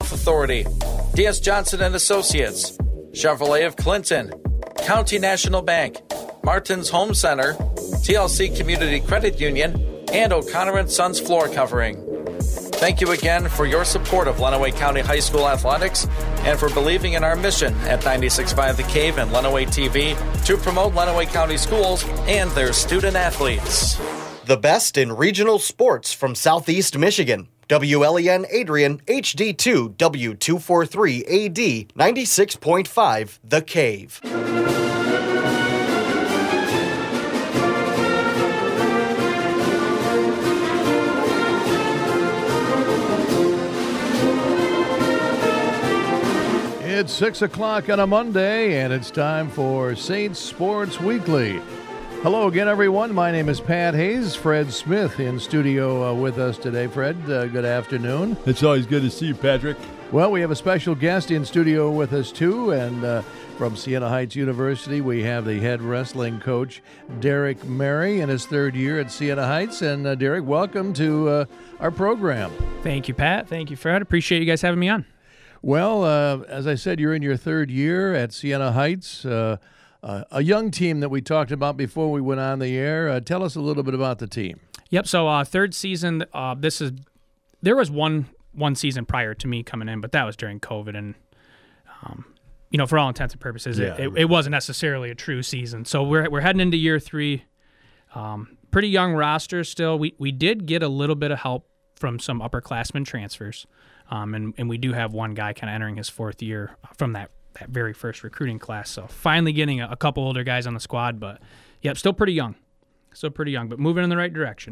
Health Authority, D.S. Johnson and Associates, Chevrolet of Clinton, County National Bank, Martin's Home Center, TLC Community Credit Union, and O'Connor & Sons Floor Covering. Thank you again for your support of Lenawee County High School athletics and for believing in our mission at 96.5 The Cave and Lenawee TV to promote Lenawee County schools and their student athletes. The best in regional sports from Southeast Michigan. WLEN Adrian, HD2, W243AD, 96.5 The Cave. It's 6 o'clock on a Monday, and it's time for Saints Sports Weekly. Hello again, everyone. My name is Pat Hayes. Fred Smith in studio with us today. Fred, good afternoon. It's always good to see you, Patrick. Well, we have a special guest in studio with us, too, and from Siena Heights University, we have the head wrestling coach, Derek Mary, in his third year at Siena Heights. And, Derek, welcome to our program. Thank you, Pat. Thank you, Fred. Appreciate you guys having me on. Well, as I said, you're in your third year at Siena Heights, a young team that we talked about before we went on the air. Tell us a little bit about the team. Yep. So third season. There was one season prior to me coming in, but that was during COVID, and for all intents and purposes, it wasn't necessarily a true season. So we're heading into year three. Pretty young roster still. We did get a little bit of help from some upperclassmen transfers. And we do have one guy kind of entering his fourth year from that very first recruiting class. So finally getting a couple older guys on the squad, but still pretty young. But moving in the right direction.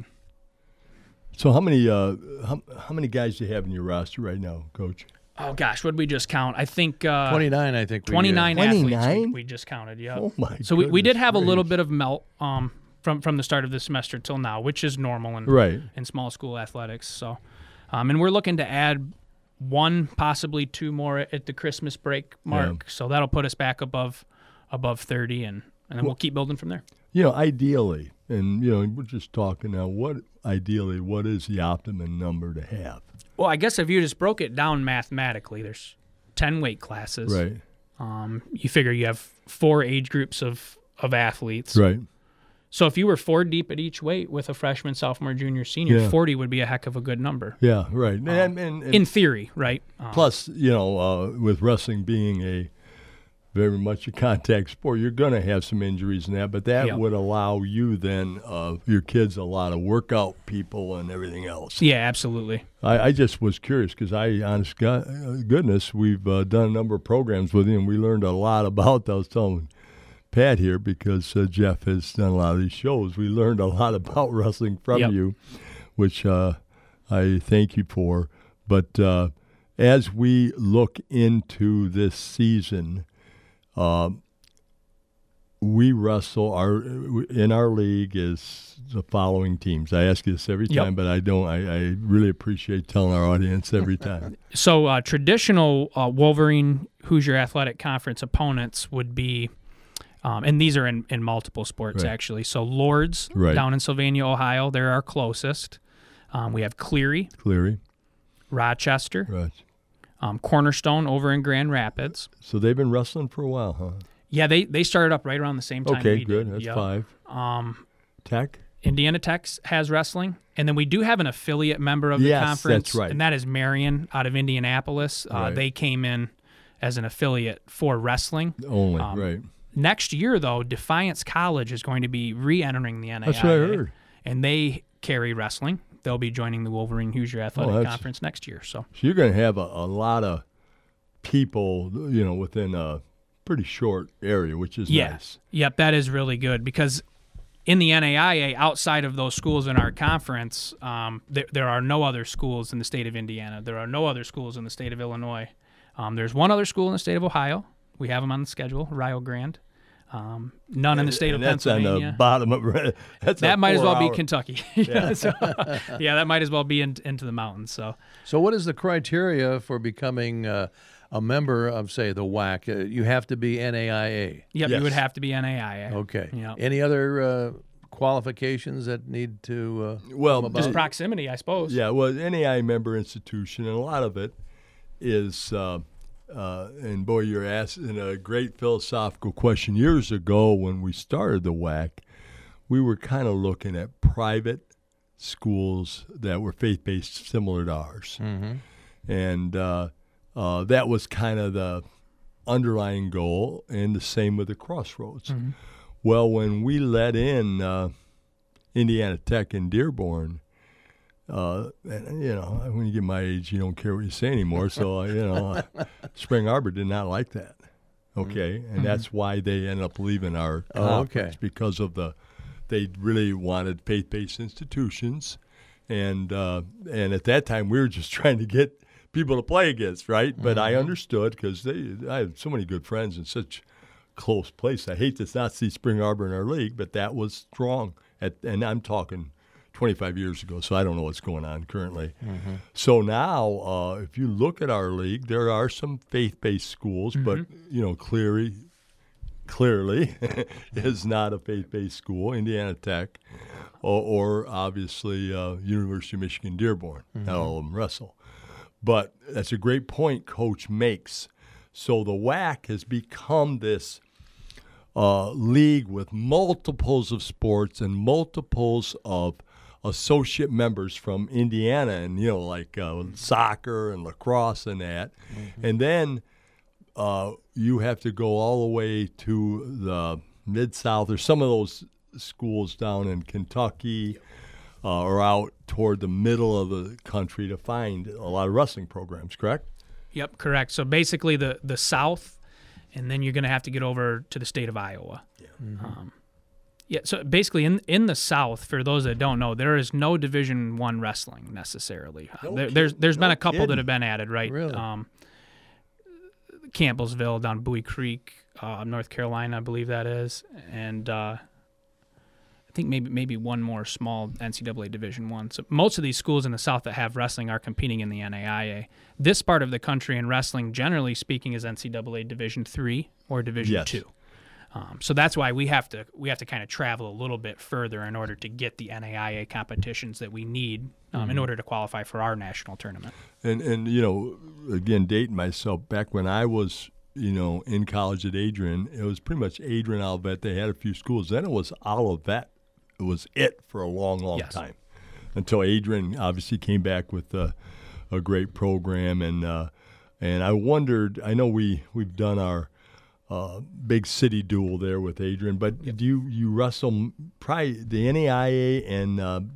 So how many guys do you have in your roster right now, Coach? Oh gosh, what did we just count? I think 29. I think 29 athletes we just counted. Yeah. Oh my! So we did have a little bit of melt from the start of the semester till now, which is normal in small school athletics. So, and we're looking to add one, possibly two more at the Christmas break mark. Yeah. So that'll put us back above 30, and then we'll keep building from there. Ideally, and we're just talking now. What is the optimum number to have? Well, I guess if you just broke it down mathematically, there's 10 weight classes. Right. You figure you have 4 age groups of athletes. Right. So if you were 4 deep at each weight with a freshman, sophomore, junior, senior, 40 would be a heck of a good number. Yeah, right. And in theory, right? Plus, with wrestling being a very much a contact sport, you're going to have some injuries in that, but that would allow you then, your kids, a lot of workout people and everything else. Yeah, absolutely. I just was curious because honest goodness, we've done a number of programs with you, and we learned a lot about those. Telling Pat here, because Jeff has done a lot of these shows. We learned a lot about wrestling from you, which I thank you for. But as we look into this season, we wrestle in our league is the following teams. I ask you this every time, but I don't. I really appreciate telling our audience every time. So traditional Wolverine Hoosier Athletic Conference opponents would be. And these are in multiple sports, actually. So Lords down in Sylvania, Ohio, they're our closest. We have Cleary. Rochester. Cornerstone over in Grand Rapids. So they've been wrestling for a while, huh? Yeah, they started up right around the same time we good. did. That's 5. Tech? Indiana Tech has wrestling. And then we do have an affiliate member of the conference. That's right. And that is Marion out of Indianapolis. They came in as an affiliate for wrestling. Only, right. Next year, though, Defiance College is going to be re-entering the NAIA. That's what I heard. And they carry wrestling. They'll be joining the Wolverine Hoosier Athletic Conference next year. So you're going to have a lot of people, within a pretty short area, which is nice. Yep, that is really good because in the NAIA, outside of those schools in our conference, there are no other schools in the state of Indiana. There are no other schools in the state of Illinois. There's one other school in the state of Ohio. We have them on the schedule, Rio Grande. None in the state of Pennsylvania. That's on the bottom of that might as well be Kentucky. That might as well be into the mountains. So what is the criteria for becoming a member of, say, the WAC? You have to be NAIA. Yep, you would have to be NAIA. Okay. Yep. Any other qualifications that need to just proximity, I suppose. Yeah, well, NAIA member institution, and a lot of it is, and boy, you're asking a great philosophical question. Years ago when we started the WAC, we were kind of looking at private schools that were faith-based similar to ours. And that was kind of the underlying goal, and the same with the Crossroads. Well, when we let in Indiana Tech and Dearborn, and, when you get my age, you don't care what you say anymore. So, Spring Arbor did not like that. Okay, and that's why they ended up leaving our conference, because of they really wanted faith-based institutions, and at that time we were just trying to get people to play against, right? But I understood, because I have so many good friends in such close place. I hate to not see Spring Arbor in our league, but that was strong. And I'm talking 25 years ago, so I don't know what's going on currently. So now, if you look at our league, there are some faith-based schools, but clearly is not a faith-based school. Indiana Tech, or obviously University of Michigan Dearborn. Not all of them wrestle. But that's a great point Coach makes. So the WAC has become this league with multiples of sports and multiples of associate members from Indiana, and like soccer and lacrosse and that. And then you have to go all the way to the Mid-South. There's some of those schools down in Kentucky or out toward the middle of the country to find a lot of wrestling programs, correct? Yep, correct. So basically the South, and then you're going to have to get over to the state of Iowa. So basically in the South, for those that don't know, there is no Division I wrestling necessarily. There's been a couple that have been added, right? Really? Campbellsville down Bowie Creek, North Carolina, I believe that is, and I think maybe one more small NCAA Division I. So most of these schools in the South that have wrestling are competing in the NAIA. This part of the country in wrestling, generally speaking, is NCAA Division III or Division II. So that's why we have to kind of travel a little bit further in order to get the NAIA competitions that we need in order to qualify for our national tournament. And again, dating myself, back when I was in college at Adrian, it was pretty much Adrian, Olivet. They had a few schools. Then it was Olivet. It was it for a long time, until Adrian obviously came back with a great program. And I wondered, I know we've done our big city duel there with Adrian, but do you wrestle probably the NAIA and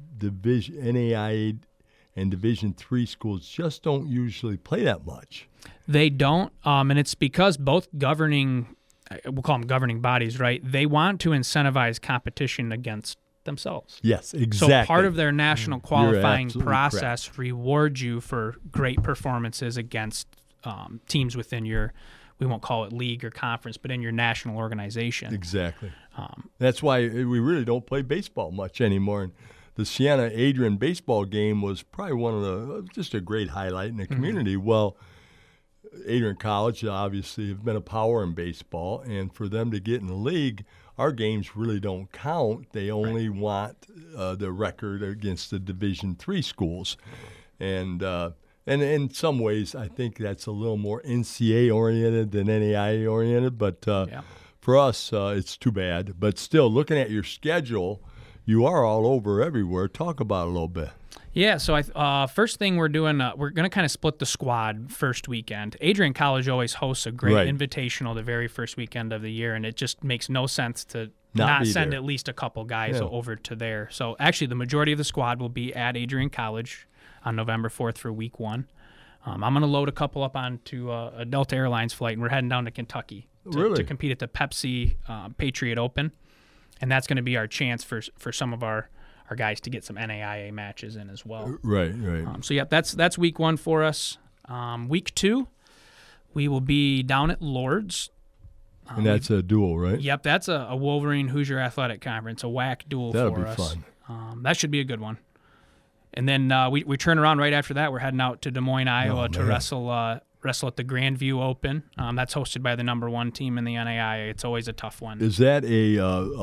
NAIA and Division III schools just don't usually play that much? They don't, and it's because both governing, we'll call them governing bodies, right? They want to incentivize competition against themselves. Yes, exactly. So part of their national qualifying process rewards you for great performances against teams within your, we won't call it league or conference, but in your national organization. Exactly. That's why we really don't play baseball much anymore. And the Siena-Adrian baseball game was probably one of just a great highlight in the community. Well, Adrian College obviously have been a power in baseball, and for them to get in the league, our games really don't count. They only want the record against the Division III schools. And in some ways, I think that's a little more NCAA-oriented than NAIA-oriented. But for us, it's too bad. But still, looking at your schedule, you are all over everywhere. Talk about it a little bit. Yeah, so first thing we're doing, we're going to kind of split the squad first weekend. Adrian College always hosts a great invitational the very first weekend of the year, and it just makes no sense to not send at least a couple guys over to there. So actually the majority of the squad will be at Adrian College on November 4th for week one. I'm going to load a couple up onto a Delta Airlines flight, and we're heading down to Kentucky to compete at the Pepsi Patriot Open, and that's going to be our chance for some of our guys to get some NAIA matches in as well. Right. So that's week one for us. Week two, we will be down at Lourdes. And that's a duel, right? Yep, that's a Wolverine Hoosier Athletic Conference, a WAC duel for us. That'll be fun. That should be a good one. And then we turn around right after that. We're heading out to Des Moines, Iowa to wrestle at the Grandview Open. That's hosted by the number one team in the NAIA. It's always a tough one. Is that a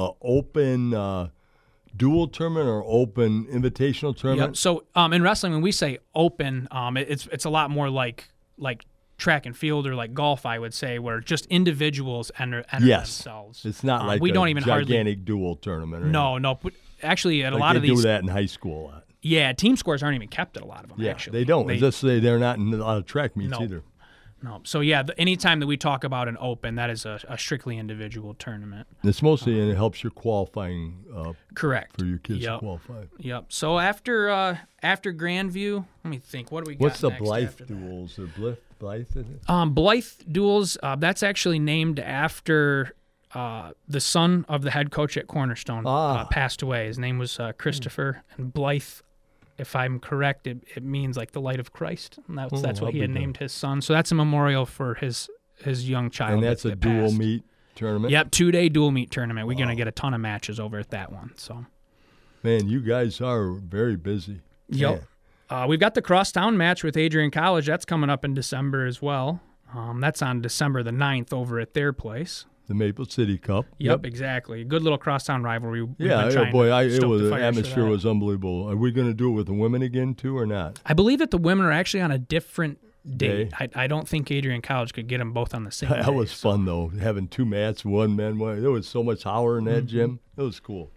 open dual tournament or open invitational tournament? Yep. So in wrestling, when we say open, it's a lot more like track and field or like golf, I would say, where just individuals enter Yes. themselves. It's not like we a don't even gigantic dual tournament. Or No. But actually, at a like lot of they these, do that in high school a lot. yeah, team scores aren't even kept at a lot of them. Yeah, actually, they don't. Just say they're not in a lot of track meets No. either. No. So yeah, anytime that we talk about an open, that is a strictly individual tournament. It's mostly and it helps your qualifying Correct. for your kids to Yep. qualify. Yep. So after Grandview, let me think. What do we got? What's the next Blythe after that? duels or Blythe? Is it? Blythe Duels, that's actually named after the son of the head coach at Cornerstone. Passed away. His name was Christopher. And Blythe, if I'm correct, it means like the light of Christ. And that's what I'll he had be named his son. So that's a memorial for his young child. And that's a that dual passed. meet tournament? Yep, 2-day dual meet tournament. We're going to get a ton of matches over at that one. So, Man, you guys are very busy. yep. We've got the crosstown match with Adrian College. That's coming up in December as well. That's on December the 9th over at their place. The Maple City Cup. Yep, exactly. Good little crosstown rivalry. We've Yeah, been trying to it stoke was the the fires for atmosphere that. was unbelievable. Are we going to do it with the women again too, or not? I believe that the women are actually on a different date. Day? I don't think Adrian College could get them both on the same That day. was fun though, having two mats, one man, one. There was so much power in that gym. It was cool.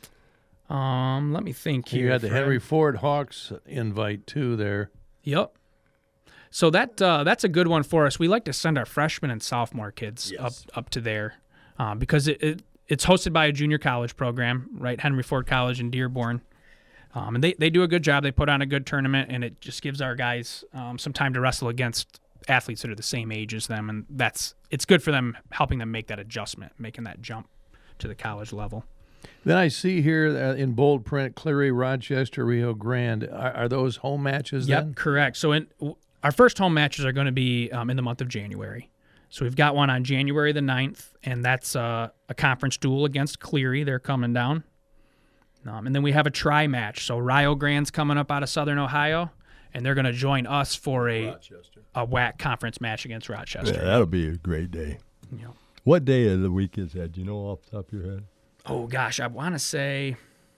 Let me think here. You had the Fred. Henry Ford Hawks invite too there. Yep. So that's a good one for us. We like to send our freshman and sophomore kids up to there because it's hosted by a junior college program, right? Henry Ford College in Dearborn. And they do a good job. They put on a good tournament, and it just gives our guys some time to wrestle against athletes that are the same age as them, and it's good for them, helping them make that adjustment, making that jump to the college level. Then I see here in bold print, Cleary, Rochester, Rio Grande. Are those home matches Yep, then? correct. So our first home matches are going to be in the month of January. So we've got one on January the 9th, and that's a conference duel against Cleary. They're coming down. And then we have a tri-match. So Rio Grande's coming up out of Southern Ohio, and they're going to join us for a WAC conference match against Rochester. Yeah, that'll be a great day. Yep. What day of the week is that? Do you know off the top of your head? Oh, gosh, I want to say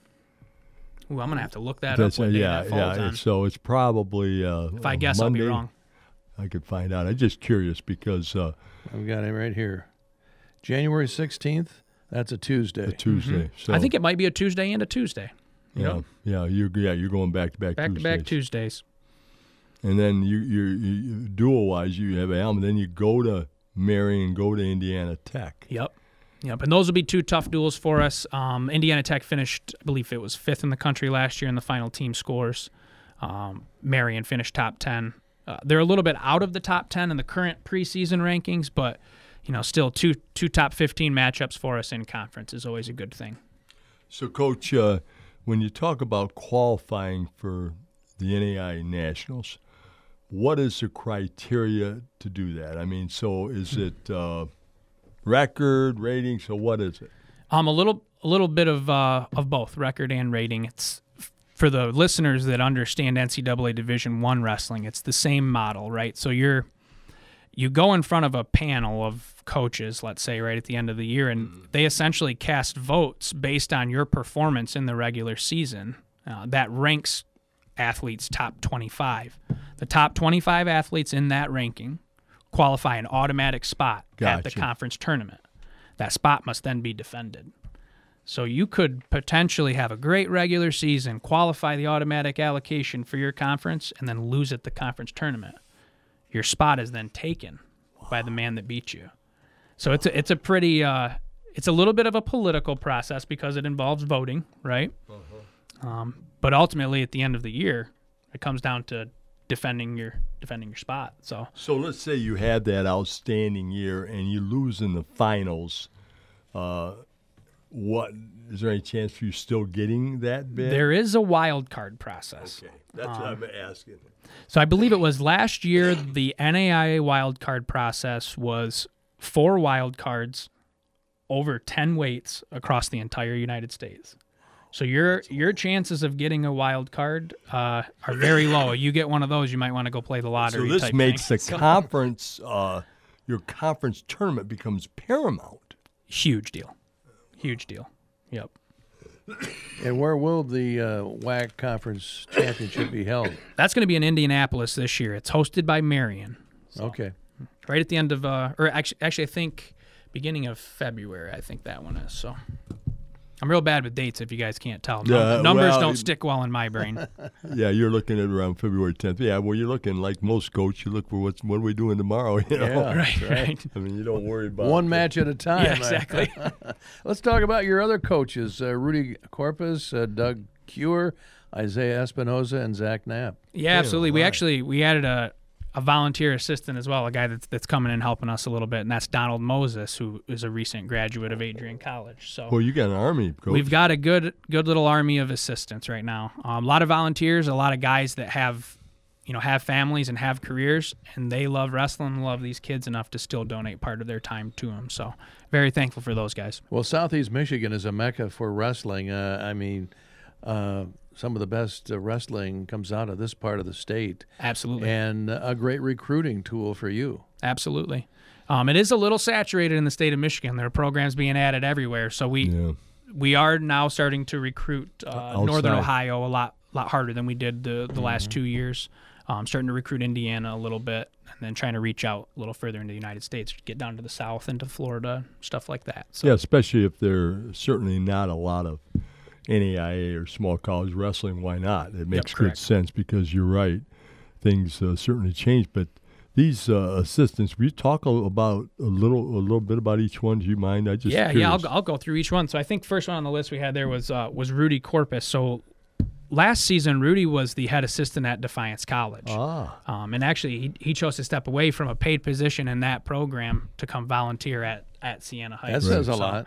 – I'm going to have to look that up. What day that falls on. So it's probably If I guess, Monday. I'll be wrong. I could find out. I'm just curious because I've got it right here. January 16th, that's a Tuesday. a Tuesday. So I think it might be a Tuesday and a Tuesday. yeah, you're going back to back Back-to-back Tuesdays. And then you dual wise you have Alma. Then you go to Marion, go to Indiana Tech. Yep. And those will be two tough duels for us. Indiana Tech finished, I believe it was 5th in the country last year in the final team scores. Marion finished top 10. They're a little bit out of the top 10 in the current preseason rankings, but still two top 15 matchups for us in conference is always a good thing. So, Coach, when you talk about qualifying for the NAI Nationals, what is the criteria to do that? I mean, so is it record, rating? So what is it? A little bit of both record and rating. It's for the listeners that understand NCAA Division I wrestling. It's the same model, right? So you go in front of a panel of coaches, let's say, right at the end of the year, and they essentially cast votes based on your performance in the regular season. That ranks athletes top 25. The top 25 athletes in that ranking qualify an automatic spot at the Gotcha. conference tournament. That spot must then be defended. So you could potentially have a great regular season, qualify the automatic allocation for your conference, and then lose at the conference tournament. Your spot is then taken by the man that beat you. So it's a pretty it's a little bit of a political process because it involves voting, right? But ultimately, at the end of the year, it comes down to defending your spot. So let's say you had that outstanding year and you lose in the finals. What is there any chance for you still getting that bid? there is a wild card process. Okay, that's what I'm asking. So I believe it was last year the NAIA wild card process was 4 wild cards over 10 weights across the entire United States. So your chances of getting a wild card are very low. You get one of those, you might want to go play the lottery. So this type makes thing. the conference, your conference tournament becomes paramount. Huge deal. Yep. And where will the WAC Conference Championship be held? That's going to be in Indianapolis this year. It's hosted by Marion. So, Okay. right at the end of, or actually, I think beginning of February, I think that one is. So I'm real bad with dates if you guys can't tell. Numbers don't stick well in my brain. Yeah, you're looking at around February 10th. Yeah, well, you're looking like most coaches. You look for what are we doing tomorrow? You know? Yeah, right. I mean, you don't worry about one match at a time. Yeah, exactly. Let's talk about your other coaches, Rudy Corpus, Doug Cure, Isaiah Espinoza, and Zach Knapp. Yeah, absolutely. We added a volunteer assistant as well, a guy that's coming in helping us a little bit, and that's Donald Moses, who is a recent graduate of Adrian College. So well, you got an army, coach. We've got a good little army of assistants right now. A lot of volunteers, a lot of guys that have families and have careers, and they love wrestling, love these kids enough to still donate part of their time to them. So very thankful for those guys. Well, Southeast Michigan is a mecca for wrestling. Some of the best wrestling comes out of this part of the state. Absolutely. And a great recruiting tool for you. Absolutely. It is a little saturated in the state of Michigan. There are programs being added everywhere. So we are now starting to recruit Northern Ohio a lot harder than we did the last 2 years. Starting to recruit Indiana a little bit, and then trying to reach out a little further into the United States, get down to the South, into Florida, stuff like that. So. Yeah, especially if there's certainly not a lot of NAIA or small college wrestling. Why not? It makes good sense because you're right. Things certainly change, but these assistants, will you talk about a little bit about each one? Do you mind? I'll go through each one. So I think first one on the list we had there was Rudy Corpus. So last season, Rudy was the head assistant at Defiance College. And actually, he chose to step away from a paid position in that program to come volunteer at Siena Heights. That says a lot.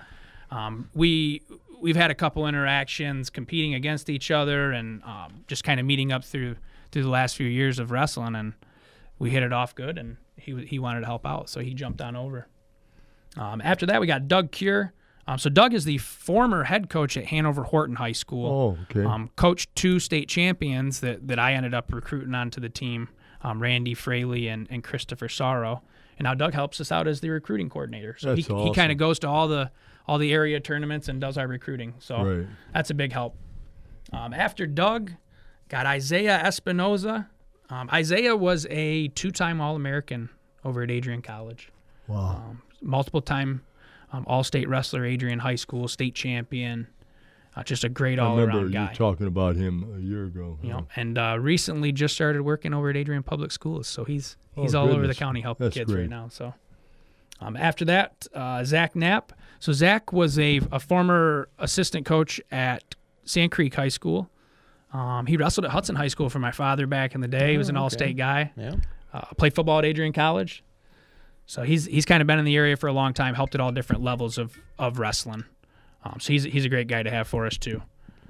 We've had a couple interactions competing against each other and just kind of meeting up through the last few years of wrestling, and we hit it off good, and he wanted to help out, so he jumped on over. After that, we got Doug Cure. So Doug is the former head coach at Hanover Horton High School. Oh, okay. Coached 2 state champions that I ended up recruiting onto the team, Randy Fraley and Christopher Sorrow. And now Doug helps us out as the recruiting coordinator. So That's awesome. He kind of goes to all the area tournaments and does our recruiting. So That's a big help. After Doug, got Isaiah Espinoza. Isaiah was a 2-time All-American over at Adrian College. Wow. Multiple-time All-State wrestler, Adrian High School, state champion. Just a great all-around guy. I remember you talking about him a year ago. And recently just started working over at Adrian Public Schools. So he's all over the county helping kids right now. So after that, Zach Knapp. So Zach was a former assistant coach at Sand Creek High School. He wrestled at Hudson High School for my father back in the day. He was an all-state guy. Yeah. Played football at Adrian College. So he's kind of been in the area for a long time, helped at all different levels of wrestling. So he's a great guy to have for us too.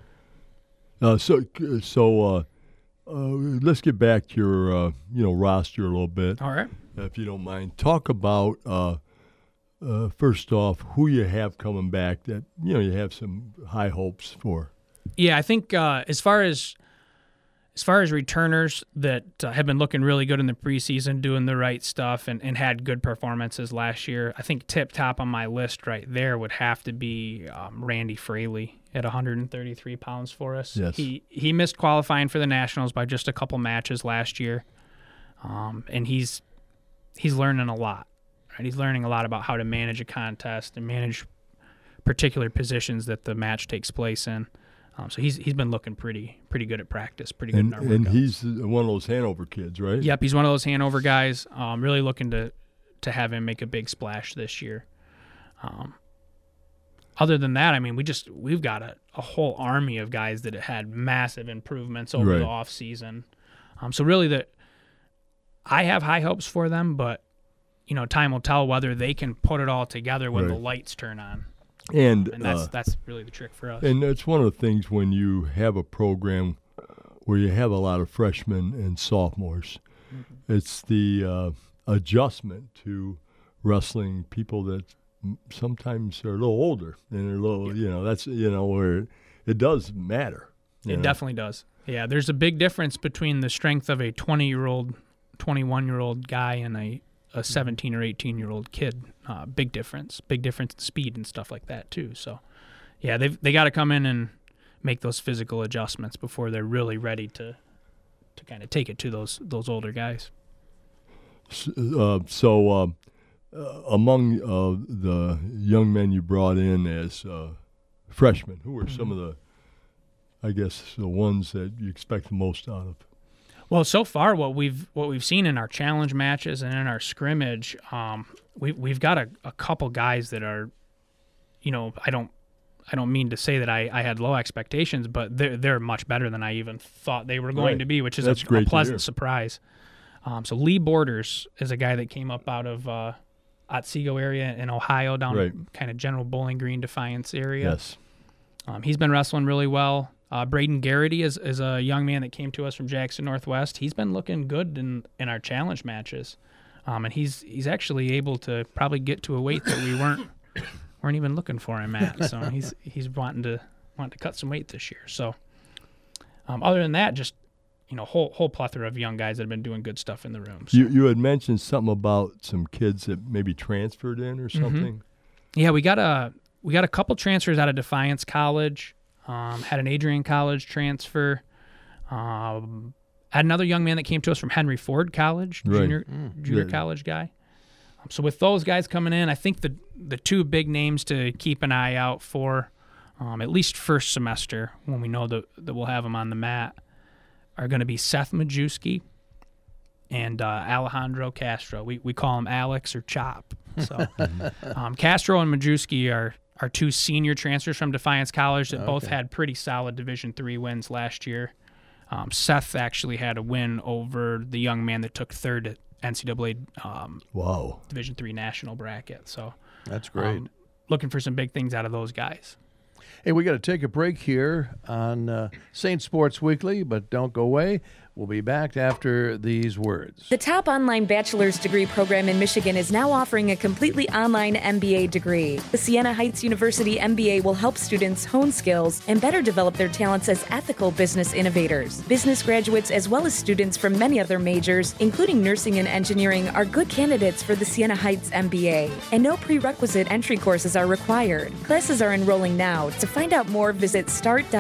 So let's get back to your roster a little bit. All right. If you don't mind, talk about first off who you have coming back that you have some high hopes for. Yeah, I think as far as returners that have been looking really good in the preseason, doing the right stuff, and had good performances last year, I think tip top on my list right there would have to be Randy Fraley at 133 pounds for us. Yes. He missed qualifying for the Nationals by just a couple matches last year, and he's learning a lot. Right? He's learning a lot about how to manage a contest and manage particular positions that the match takes place in. So he's been looking pretty good at practice, pretty good in our workouts. And he's one of those Hanover kids, right? Yep, he's one of those Hanover guys. Really looking to have him make a big splash this year. Other than that, I mean, we've got a whole army of guys that have had massive improvements over the off season. So really, I have high hopes for them, but time will tell whether they can put it all together when the lights turn on. And that's really the trick for us. And that's one of the things when you have a program where you have a lot of freshmen and sophomores. Mm-hmm. It's the adjustment to wrestling people that sometimes are a little older and they're a little, that's where it does matter. It definitely does. Yeah, there's a big difference between the strength of a 20-year-old, 21-year-old guy and a 17 or 18-year-old kid. Big difference in speed and stuff like that too. So, yeah, they got to come in and make those physical adjustments before they're really ready to kind of take it to those older guys. Among the young men you brought in as freshmen, who were some of the, I guess, the ones that you expect the most out of? Well, so far, what we've seen in our challenge matches and in our scrimmage, we've got a couple guys that are, I don't mean to say that I had low expectations, but they're much better than I even thought they were going to be, which is a pleasant surprise. So Lee Borders is a guy that came up out of Otsego area in Ohio, down kind of General Bowling Green, Defiance area. Yes. He's been wrestling really well. Braden Garrity is a young man that came to us from Jackson Northwest. He's been looking good in our challenge matches, and he's actually able to probably get to a weight that we weren't even looking for him at. So he's wanting to cut some weight this year. So other than that, just whole plethora of young guys that have been doing good stuff in the room. So. You had mentioned something about some kids that maybe transferred in or something. Mm-hmm. Yeah, we got a couple transfers out of Defiance College. Had an Adrian College transfer. Had another young man that came to us from Henry Ford College, junior college guy. So with those guys coming in, I think the two big names to keep an eye out for, at least first semester, when we know that we'll have them on the mat, are going to be Seth Majewski and Alejandro Castro. We call him Alex or Chop. So Castro and Majewski are two senior transfers from Defiance College that both had pretty solid Division III wins last year. Seth actually had a win over the young man that took third at NCAA Division III national bracket. So that's great. Looking for some big things out of those guys. Hey, we got to take a break here on Saint Sports Weekly, but don't go away. We'll be back after these words. The top online bachelor's degree program in Michigan is now offering a completely online MBA degree. The Siena Heights University MBA will help students hone skills and better develop their talents as ethical business innovators. Business graduates, as well as students from many other majors, including nursing and engineering, are good candidates for the Siena Heights MBA. And no prerequisite entry courses are required. Classes are enrolling now. To find out more, visit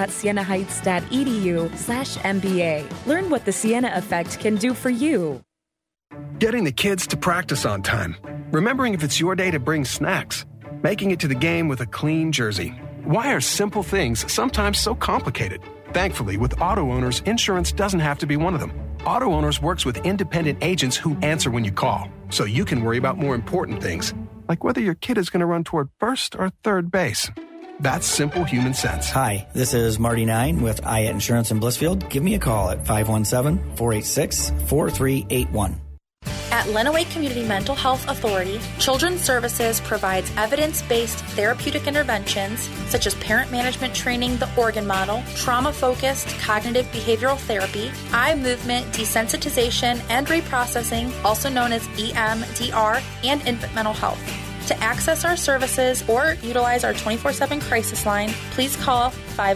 start.sienaheights.edu/MBA. Learn what the Siena Effect can do for you. Getting the kids to practice on time. Remembering if it's your day to bring snacks. Making it to the game with a clean jersey. Why are simple things sometimes so complicated? Thankfully, with Auto Owners, insurance doesn't have to be one of them. Auto Owners works with independent agents who answer when you call, so you can worry about more important things, like whether your kid is going to run toward first or third base. That's simple human sense. Hi, this is Marty Nine with Ayat Insurance in Blissfield. Give me a call at 517-486-4381. At Lenawee Community Mental Health Authority, Children's Services provides evidence-based therapeutic interventions such as parent management training, the Organ Model, trauma-focused cognitive behavioral therapy, eye movement desensitization and reprocessing, also known as EMDR, and infant mental health. To access our services or utilize our 24/7 crisis line, please call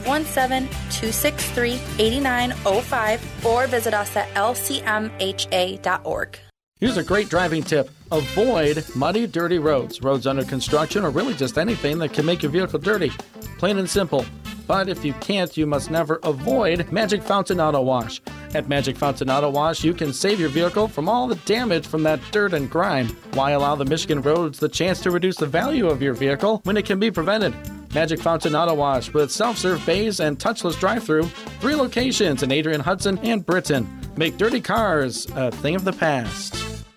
517-263-8905 or visit us at lcmha.org. Here's a great driving tip. Avoid muddy, dirty roads under construction, or really just anything that can make your vehicle dirty. Plain and simple. But if you can't, you must never avoid Magic Fountain Auto Wash. At Magic Fountain Auto Wash, you can save your vehicle from all the damage from that dirt and grime. Why allow the Michigan roads the chance to reduce the value of your vehicle when it can be prevented? Magic Fountain Auto Wash with self-serve bays and touchless drive-thru. 3 locations in Adrian, Hudson, and Britain. Make dirty cars a thing of the past.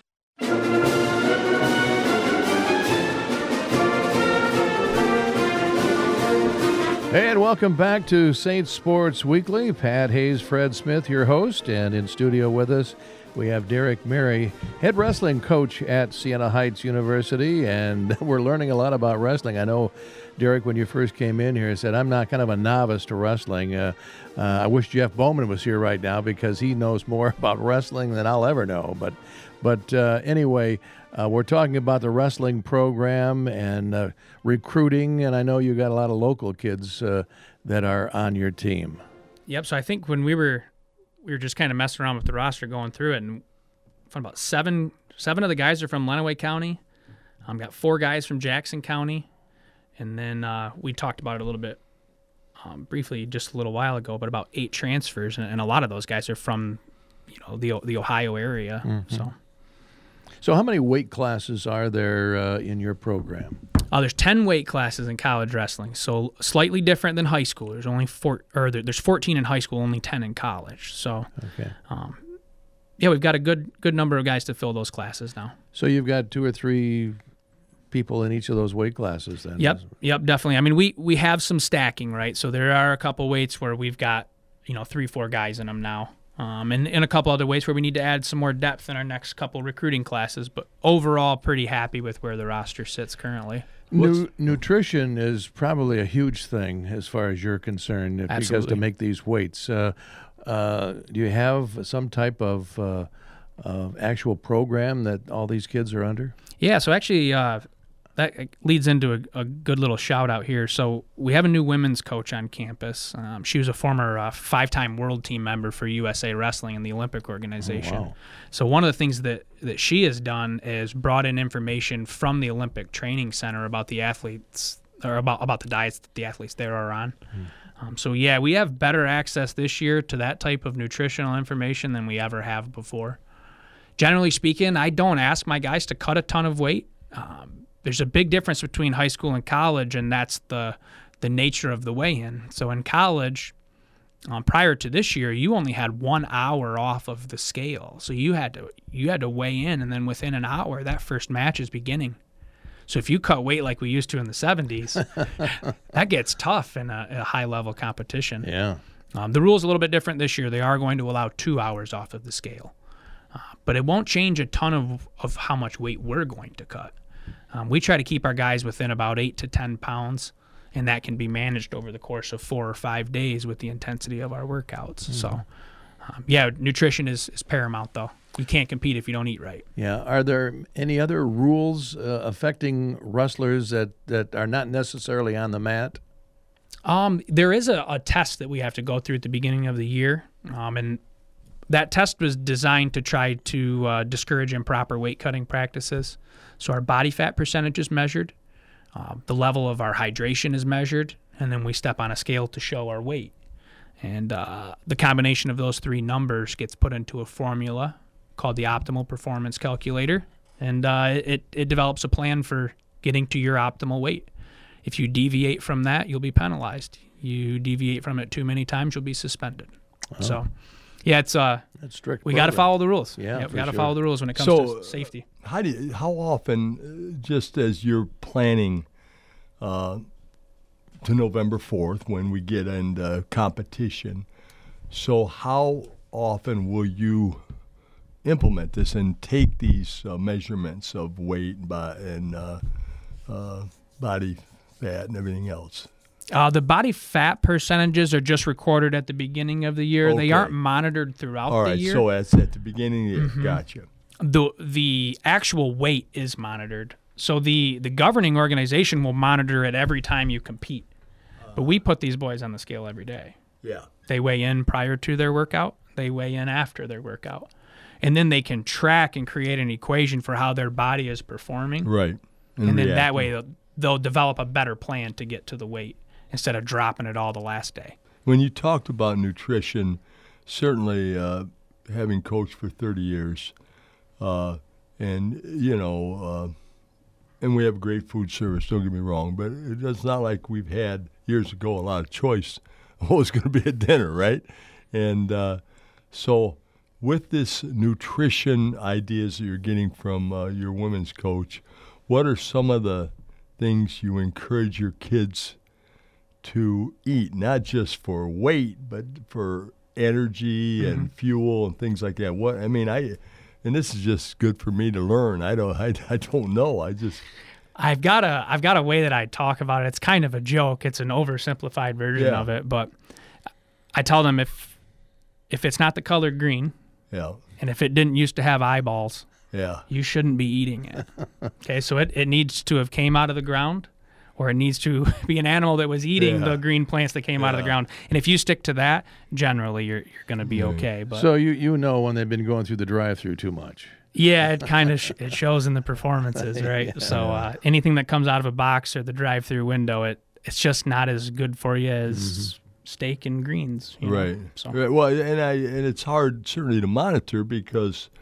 And welcome back to Saint Sports Weekly. Pat Hayes, Fred Smith, your host, and in studio with us, we have Derek Mary, head wrestling coach at Siena Heights University, and we're learning a lot about wrestling. I know, Derek, when you first came in here, said, I'm not kind of a novice to wrestling. I wish Jeff Bowman was here right now because he knows more about wrestling than I'll ever know. But anyway, we're talking about the wrestling program and recruiting, and I know you got a lot of local kids that are on your team. Yep. So I think when we were just kind of messing around with the roster, going through it, and from about seven of the guys are from Lenawee County. Got 4 guys from Jackson County, and then we talked about it a little bit briefly just a little while ago, but about 8 transfers, and a lot of those guys are from the Ohio area. Mm-hmm. So. So how many weight classes are there in your program? There's 10 weight classes in college wrestling, so slightly different than high school. There's only there's 14 in high school, only 10 in college. So, okay. Yeah, we've got a good number of guys to fill those classes now. So you've got 2 or 3 people in each of those weight classes then? Yep, definitely. I mean, we have some stacking, right? So there are a couple weights where we've got 3-4 guys in them now. And a couple other weights where we need to add some more depth in our next couple recruiting classes. But overall, pretty happy with where the roster sits currently. Nutrition is probably a huge thing as far as you're concerned, because to make these weights. Do you have some type of actual program that all these kids are under? Yeah, so actually that leads into a good little shout out here. So we have a new women's coach on campus. She was a former 5-time world team member for USA Wrestling in the Olympic organization. Oh, wow. So one of the things that she has done is brought in information from the Olympic Training Center about the athletes, or about the diets that the athletes there are on. So yeah, we have better access this year to that type of nutritional information than we ever have before. Generally speaking, I don't ask my guys to cut a ton of weight. There's a big difference between high school and college, and that's the nature of the weigh-in. So in college, prior to this year, you only had 1 hour off of the scale. So you had to weigh in, and then within an hour, that first match is beginning. So if you cut weight like we used to in the 70s, that gets tough in a high-level competition. Yeah. The rule's a little bit different this year. They are going to allow 2 hours off of the scale. But it won't change a ton of how much weight we're going to cut. We try to keep our guys within about 8 to 10 pounds, and that can be managed over the course of 4 or 5 days with the intensity of our workouts. Mm-hmm. So, nutrition is paramount, though. You can't compete if you don't eat right. Yeah. Are there any other rules affecting wrestlers that are not necessarily on the mat? There is a test that we have to go through at the beginning of the year, and that test was designed to try to discourage improper weight cutting practices. So our body fat percentage is measured, the level of our hydration is measured, and then we step on a scale to show our weight. And the combination of those 3 numbers gets put into a formula called the Optimal Performance Calculator, and it develops a plan for getting to your optimal weight. If you deviate from that, you'll be penalized. You deviate from it too many times, you'll be suspended. Oh. So, yeah, it's strict. We got to follow the rules. Yeah, we got to follow the rules when it comes to safety. How often, just as you're planning to November 4th when we get into competition, so how often will you implement this and take these measurements of weight and body fat and everything else? The body fat percentages are just recorded at the beginning of the year. Okay. They aren't monitored throughout the year. All right, so that's at the beginning of the year. Mm-hmm. Gotcha. The actual weight is monitored. So the governing organization will monitor it every time you compete. But we put these boys on the scale every day. Yeah. They weigh in prior to their workout. They weigh in after their workout. And then they can track and create an equation for how their body is performing. Right. And then that way they'll develop a better plan to get to the weight instead of dropping it all the last day. When you talked about nutrition, certainly having coached for 30 years, and we have great food service, don't get me wrong, but it's not like we've had years ago a lot of choice of what was going to be at dinner, right? And so with this nutrition ideas that you're getting from your women's coach, what are some of the things you encourage your kids to eat, not just for weight, but for energy and fuel and things like that? And this is just good for me to learn. I don't know. I've got a way that I talk about it. It's kind of a joke. It's an oversimplified version of it, but I tell them if it's not the color green, and if it didn't used to have eyeballs, you shouldn't be eating it. Okay, so it needs to have came out of the ground, or it needs to be an animal that was eating the green plants that came out of the ground. And if you stick to that, generally you're going to be okay. But so you know when they've been going through the drive-through too much. Yeah, it kind of it shows in the performances, right? So anything that comes out of a box or the drive-through window, it's just not as good for you as steak and greens. Right. So. Right. Well, and it's hard certainly to monitor because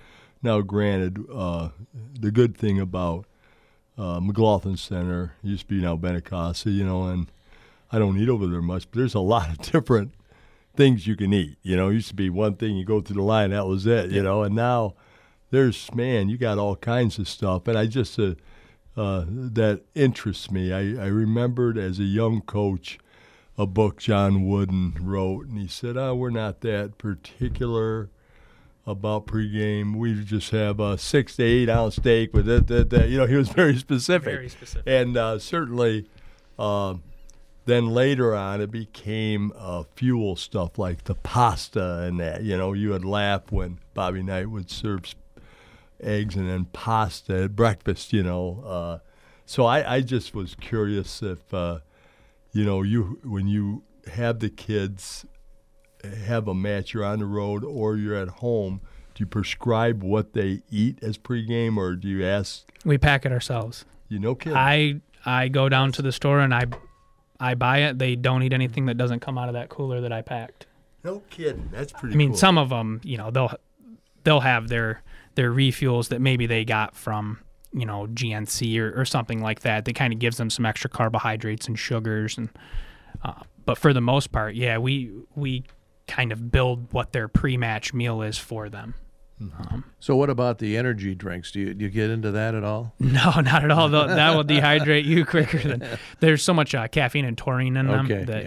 Now, granted, the good thing about McLaughlin Center used to be now Benincasa, and I don't eat over there much, but there's a lot of different things you can eat. It used to be one thing, you go through the line, that was it, and now you got all kinds of stuff. And I just, that interests me. I remembered as a young coach a book John Wooden wrote, and he said, we're not that particular about pregame. We just have a 6 to 8 ounce steak with it. He was very specific. Very specific. And certainly then later on it became fuel stuff like the pasta and that. You would laugh when Bobby Knight would serve eggs and then pasta at breakfast, So I just was curious if, when you have the kids have a match, you're on the road or you're at home, do you prescribe what they eat as pregame, or do you ask? We pack it ourselves. Kidding. I go down to the store and I buy it. They don't eat anything that doesn't come out of that cooler that I packed. No kidding. That's pretty. I mean, cool. some of them, they'll have their refuels that maybe they got from GNC or something like that. That kind of gives them some extra carbohydrates and sugars, and but for the most part, yeah, we kind of build what their pre-match meal is for them. So what about the energy drinks? Do you get into that at all? No, not at all. That will dehydrate you quicker. There's so much caffeine and taurine in them that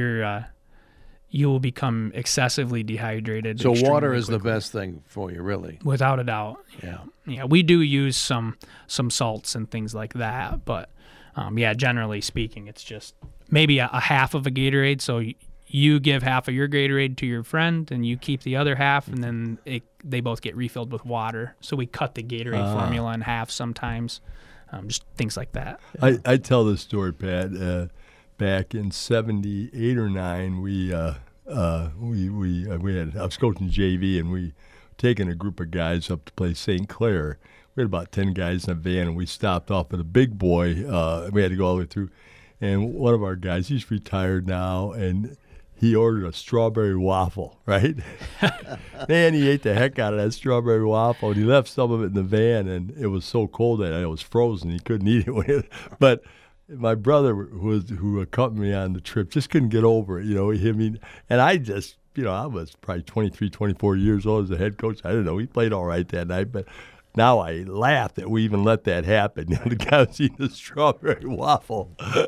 you will become excessively dehydrated. So water is the best thing for you, really, without a doubt. Yeah. We do use some salts and things like that, but generally speaking, it's just maybe a half of a Gatorade. So you give half of your Gatorade to your friend, and you keep the other half, and then they both get refilled with water. So we cut the Gatorade formula in half sometimes, just things like that. I tell this story, Pat. Back in '78 or '9, I was coaching JV, and we taken a group of guys up to play St. Clair. We had about 10 guys in a van, and we stopped off at a big boy. We had to go all the way through, and one of our guys, he's retired now, and he ordered a strawberry waffle, right? Man, he ate the heck out of that strawberry waffle, and he left some of it in the van, and it was so cold that it was frozen. He couldn't eat it. But my brother, who accompanied me on the trip, just couldn't get over it. And I just, I was probably 23, 24 years old as a head coach. I don't know. He played all right that night, but now I laugh that we even let that happen. The guy was eating a strawberry waffle.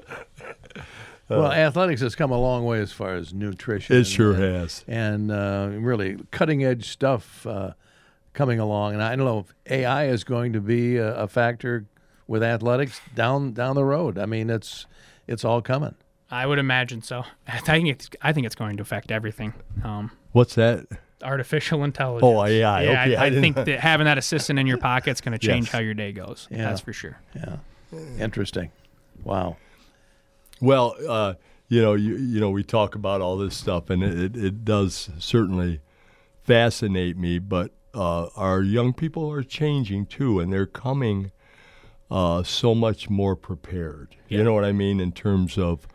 Well, athletics has come a long way as far as nutrition. It sure has. And really cutting-edge stuff coming along. And I don't know if AI is going to be a factor with athletics down the road. I mean, it's all coming. I would imagine so. I think it's going to affect everything. What's that? Artificial intelligence. Oh, AI. Yeah, okay. I think that having that assistant in your pocket is going to change how your day goes. Yeah. That's for sure. Yeah. Interesting. Wow. Well, we talk about all this stuff, and it does certainly fascinate me. But our young people are changing too, and they're coming so much more prepared. Yeah. You know what I mean, in terms of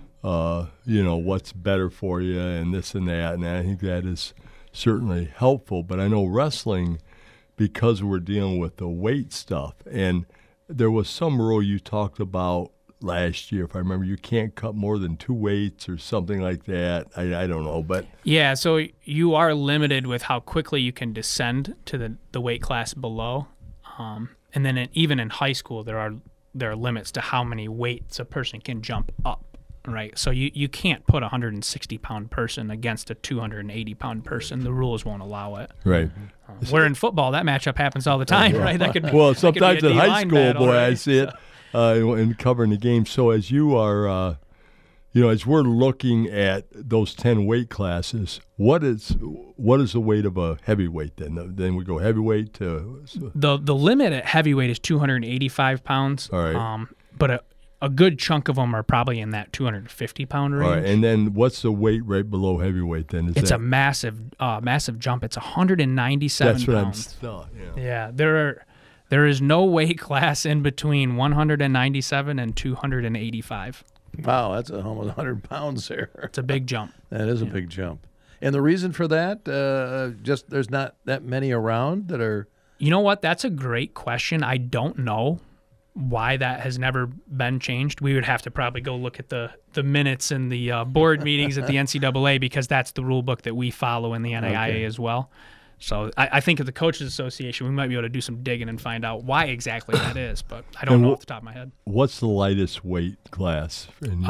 what's better for you and this and that. And I think that is certainly helpful. But I know wrestling, because we're dealing with the weight stuff, and there was some rule you talked about last year, if I remember, you can't cut more than 2 weights or something like that. I don't know, but yeah, so you are limited with how quickly you can descend to the weight class below, and then even in high school there are limits to how many weights a person can jump up. Right, so you can't put a 160-pound person against a 280-pound person. The rules won't allow it. Right. Where in football, that matchup happens all the time, right? That could sometimes in high school, battle, boy, right? I see it. In covering the game. So as you are, as we're looking at those 10 weight classes, what is the weight of a heavyweight then? Then we go heavyweight to the limit at heavyweight is 285 pounds. All right. But a good chunk of them are probably in that 250-pound range. All right. And then what's the weight right below heavyweight then? It's a massive jump. It's 197 That's what pounds. Yeah. There is no weight class in between 197 and 285. Wow, that's almost 100 pounds there. It's a big jump. That is a big jump. And the reason for that, just there's not that many around that are You know what? That's a great question. I don't know why that has never been changed. We would have to probably go look at the minutes and the board meetings at the NCAA, because that's the rule book that we follow in the NAIA as well. So I think at the Coaches Association, we might be able to do some digging and find out why exactly that is, but I don't know off the top of my head. What's the lightest weight class?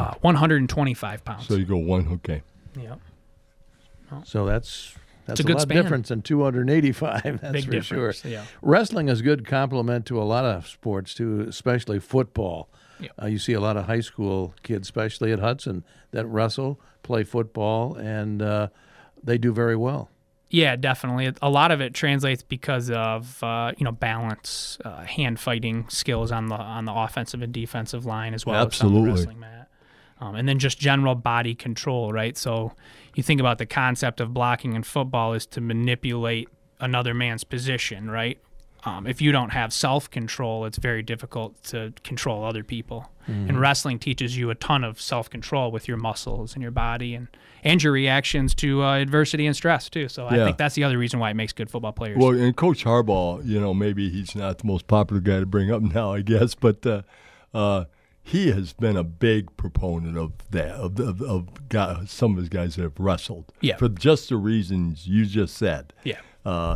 125 pounds. So you go okay. Yeah. So that's a good lot span. difference than 285. That's Big for difference, sure. yeah. Wrestling is a good complement to a lot of sports too, especially football. Yeah. You see a lot of high school kids, especially at Hudson, that wrestle, play football, and they do very well. Yeah, definitely. A lot of it translates because of balance, hand fighting skills on the offensive and defensive line, as well as on the wrestling mat, and then just general body control. Right. So you think about the concept of blocking in football is to manipulate another man's position. Right. If you don't have self-control, it's very difficult to control other people. Mm-hmm. And wrestling teaches you a ton of self-control with your muscles and your body and your reactions to adversity and stress, too. So I think that's the other reason why it makes good football players. Well, and Coach Harbaugh, maybe he's not the most popular guy to bring up now, I guess, but he has been a big proponent of that, of guys, some of his guys that have wrestled. Yeah. For just the reasons you just said. Yeah.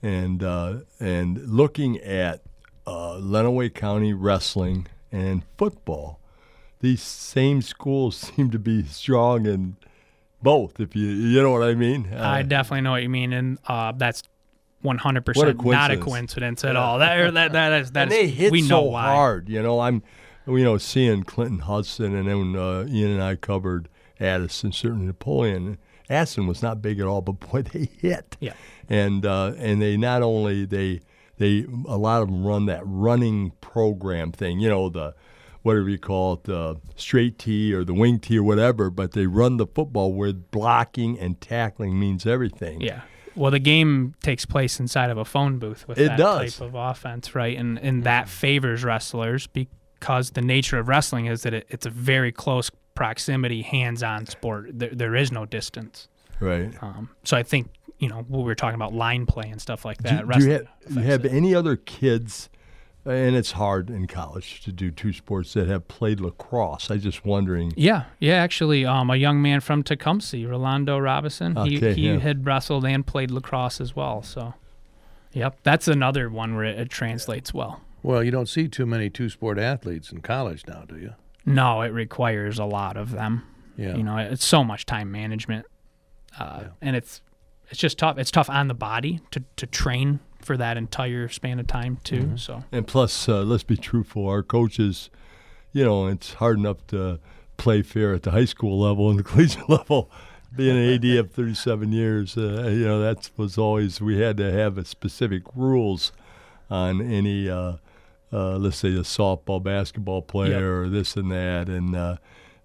And looking at Lenawee County wrestling and football, these same schools seem to be strong in both, if you know what I mean. I definitely know what you mean, and that's 100% not a coincidence at all. That is and they hit we know so why. hard. I'm seeing Clinton Hudson, and then Ian and I covered Addison, certainly Napoleon. Addison was not big at all, but boy, they hit. Yeah. And they not only they a lot of them run that running program thing, the whatever you call it, the straight tee or the wing tee or whatever, but they run the football where blocking and tackling means everything. Yeah. Well, the game takes place inside of a phone booth with that type of offense, right? And that favors wrestlers because the nature of wrestling is that it's a very close proximity, hands-on sport. There is no distance. Right. So I think, what we were talking about, line play and stuff like that. Do you have any other kids, and it's hard in college to do two sports, that have played lacrosse? I'm just wondering. Yeah, actually, a young man from Tecumseh, Rolando Robinson, he had wrestled and played lacrosse as well. So, yep, that's another one where it translates well. Well, you don't see too many two-sport athletes in college now, do you? No, it requires a lot of them. Yeah. It's so much time management, and it's just tough. It's tough on the body to train for that entire span of time too. Mm-hmm. So, and plus, let's be truthful. Our coaches, it's hard enough to play fair at the high school level and the collegiate level. Being an AD of 37 years, that was always, we had to have a specific rules on any, let's say, a softball, basketball player or this and that, and.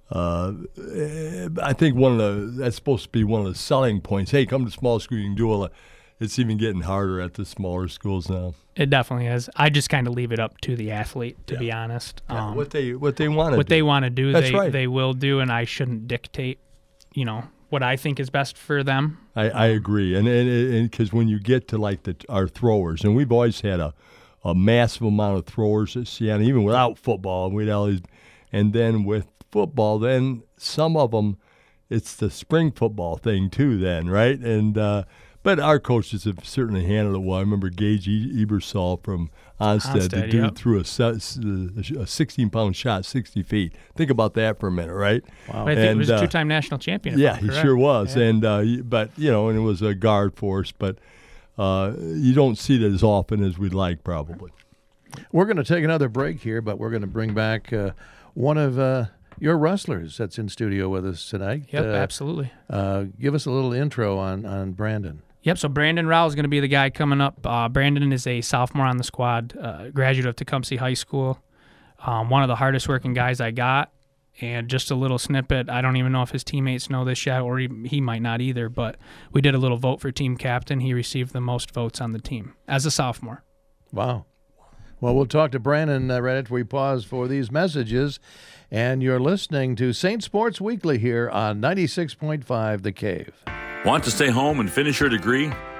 I think that's supposed to be one of the selling points. Hey, come to small school, you can do all that. It's even getting harder at the smaller schools now. It definitely is. I just kind of leave it up to the athlete, to be honest. What they want to do. What they want to do, That's they will do, and I shouldn't dictate, what I think is best for them. I agree, and because when you get to like our throwers, and we've always had a massive amount of throwers at Siena, even without football, and then with football, then some of them, it's the spring football thing too then, right? And but our coaches have certainly handled it well. I remember Gage Ebersol from Onstead, the dude threw a 16-pound shot 60 feet. Think about that for a minute, right? Wow. I think he was a two-time national champion. Yeah, he sure was. Yeah. And but and it was a guard force, but you don't see that as often as we'd like, probably. We're going to take another break here, but we're going to bring back one of your wrestlers that's in studio with us tonight. Yep, absolutely. Give us a little intro on Brandon. Yep, so Brandon Rowell is going to be the guy coming up. Brandon is a sophomore on the squad, graduate of Tecumseh High School, one of the hardest working guys I got. And just a little snippet, I don't even know if his teammates know this yet, or he might not either, but we did a little vote for team captain. He received the most votes on the team as a sophomore. Wow. Well, we'll talk to Brandon right after we pause for these messages. And you're listening to St. Sports Weekly here on 96.5 The Cave. Want to stay home and finish your degree?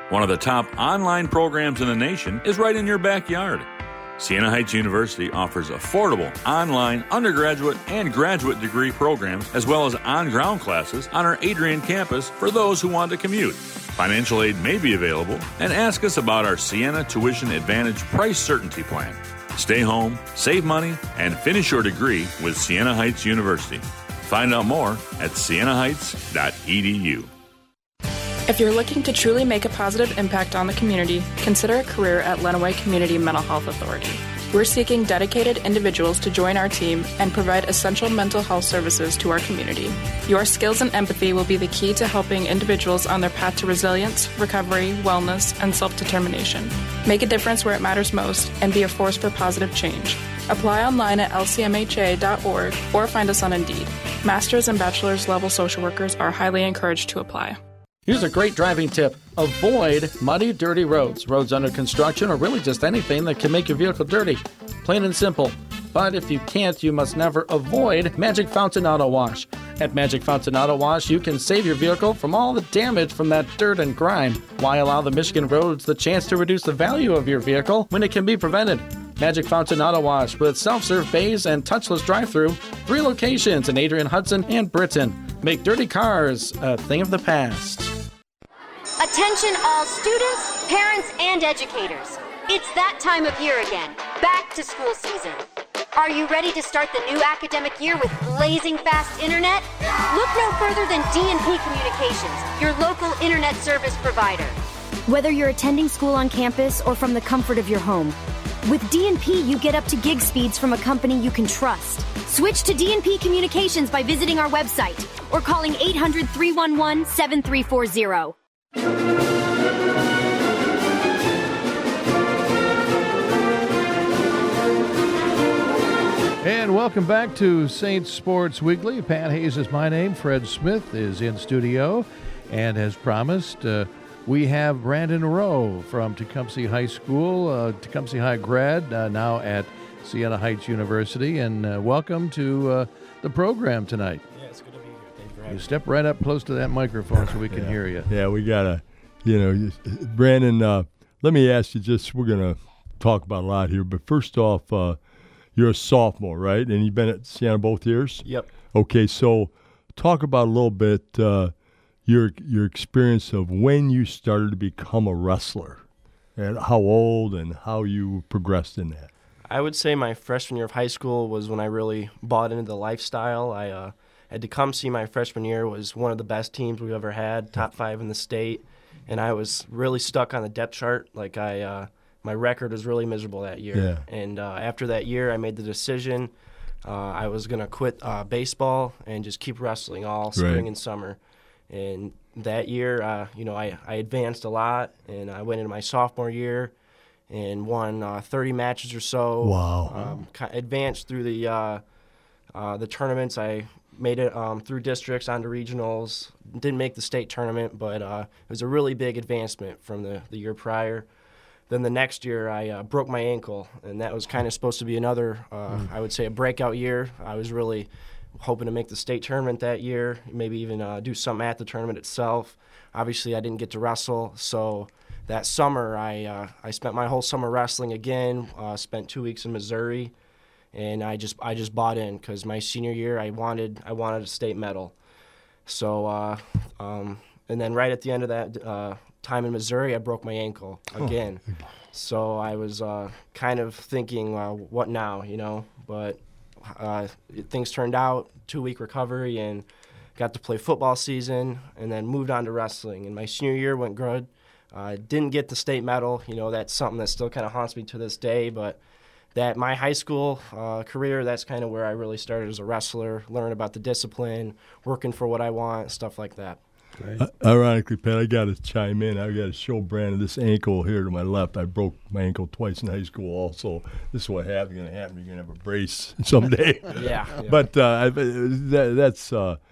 One of the top online programs in the nation is right in your backyard. Siena Heights University offers affordable online undergraduate and graduate degree programs as well as on-ground classes on our Adrian campus for those who want to commute. Financial aid may be available, and ask us about our Siena Tuition Advantage Price Certainty Plan. Stay home, save money, and finish your degree with Siena Heights University. Find out more at sienaheights.edu. If you're looking to truly make a positive impact on the community, consider a career at Lenawee Community Mental Health Authority. We're seeking dedicated individuals to join our team and provide essential mental health services to our community. Your skills and empathy will be the key to helping individuals on their path to resilience, recovery, wellness, and self-determination. Make a difference where it matters most and be a force for positive change. Apply online at lcmha.org or find us on Indeed. Master's and bachelor's level social workers are highly encouraged to apply. Here's a great driving tip. Avoid muddy, dirty roads, roads under construction, or really just anything that can make your vehicle dirty. Plain and simple. But if you can't, you must never avoid Magic Fountain Auto Wash. At Magic Fountain Auto Wash, you can save your vehicle from all the damage from that dirt and grime. Why allow the Michigan roads the chance to reduce the value of your vehicle when it can be prevented? Magic Fountain Auto Wash with self-serve bays and touchless drive-thru. 3 locations in Adrian, Hudson, and Britain. Make dirty cars a thing of the past. Attention all students, parents, and educators. It's that time of year again, back to school season. Are you ready to start the new academic year with blazing fast internet? Look no further than D&P Communications, your local internet service provider. Whether you're attending school on campus or from the comfort of your home, with D&P you get up to gig speeds from a company you can trust. Switch to D&P Communications by visiting our website or calling 800-311-7340. And welcome back to Saints Sports Weekly. Pat Hayes is my name. Fred Smith is in studio. And as promised, we have Brandon Rowe from Tecumseh High School, Tecumseh High grad, now at Siena Heights University. And welcome to the program tonight. Yeah, it's good to be here. Thank you for having me. Step right up close to that microphone so we can hear you. Yeah, we got to, Brandon, let me ask you we're going to talk about a lot here. But first off, you're a sophomore, right? And you've been at Siena both years? Yep. Okay, so talk about a little bit your experience of when you started to become a wrestler and how old and how you progressed in that. I would say my freshman year of high school was when I really bought into the lifestyle. At Tecumseh, my freshman year was one of the best teams we've ever had, top 5 in the state, and I was really stuck on the depth chart. My record was really miserable that year. Yeah. And after that year, I made the decision I was going to quit baseball and just keep wrestling all spring and summer. And that year, I advanced a lot, and I went into my sophomore year and won 30 matches or so. Wow. Advanced through the tournaments. I made it through districts onto regionals. Didn't make the state tournament, but it was a really big advancement from the year prior. Then the next year, I broke my ankle, and that was kind of supposed to be another, I would say, a breakout year. I was really hoping to make the state tournament that year, maybe even do something at the tournament itself. Obviously, I didn't get to wrestle, so that summer, I spent my whole summer wrestling again, spent 2 weeks in Missouri, and I just bought in because my senior year, I wanted a state medal. So, and then right at the end of that time in Missouri, I broke my ankle again. So I was kind of thinking, what now, But things turned out, 2-week recovery, and got to play football season, and then moved on to wrestling. And my senior year went good. Didn't get the state medal. That's something that still kind of haunts me to this day. But that my high school career, that's kind of where I really started as a wrestler, learn about the discipline, working for what I want, stuff like that. Right. Ironically, Pat, I got to chime in. I got to show Brandon this ankle here to my left. I broke my ankle twice in high school also. This is what happens. Going to happen. You're going to have a brace someday. Yeah. But that's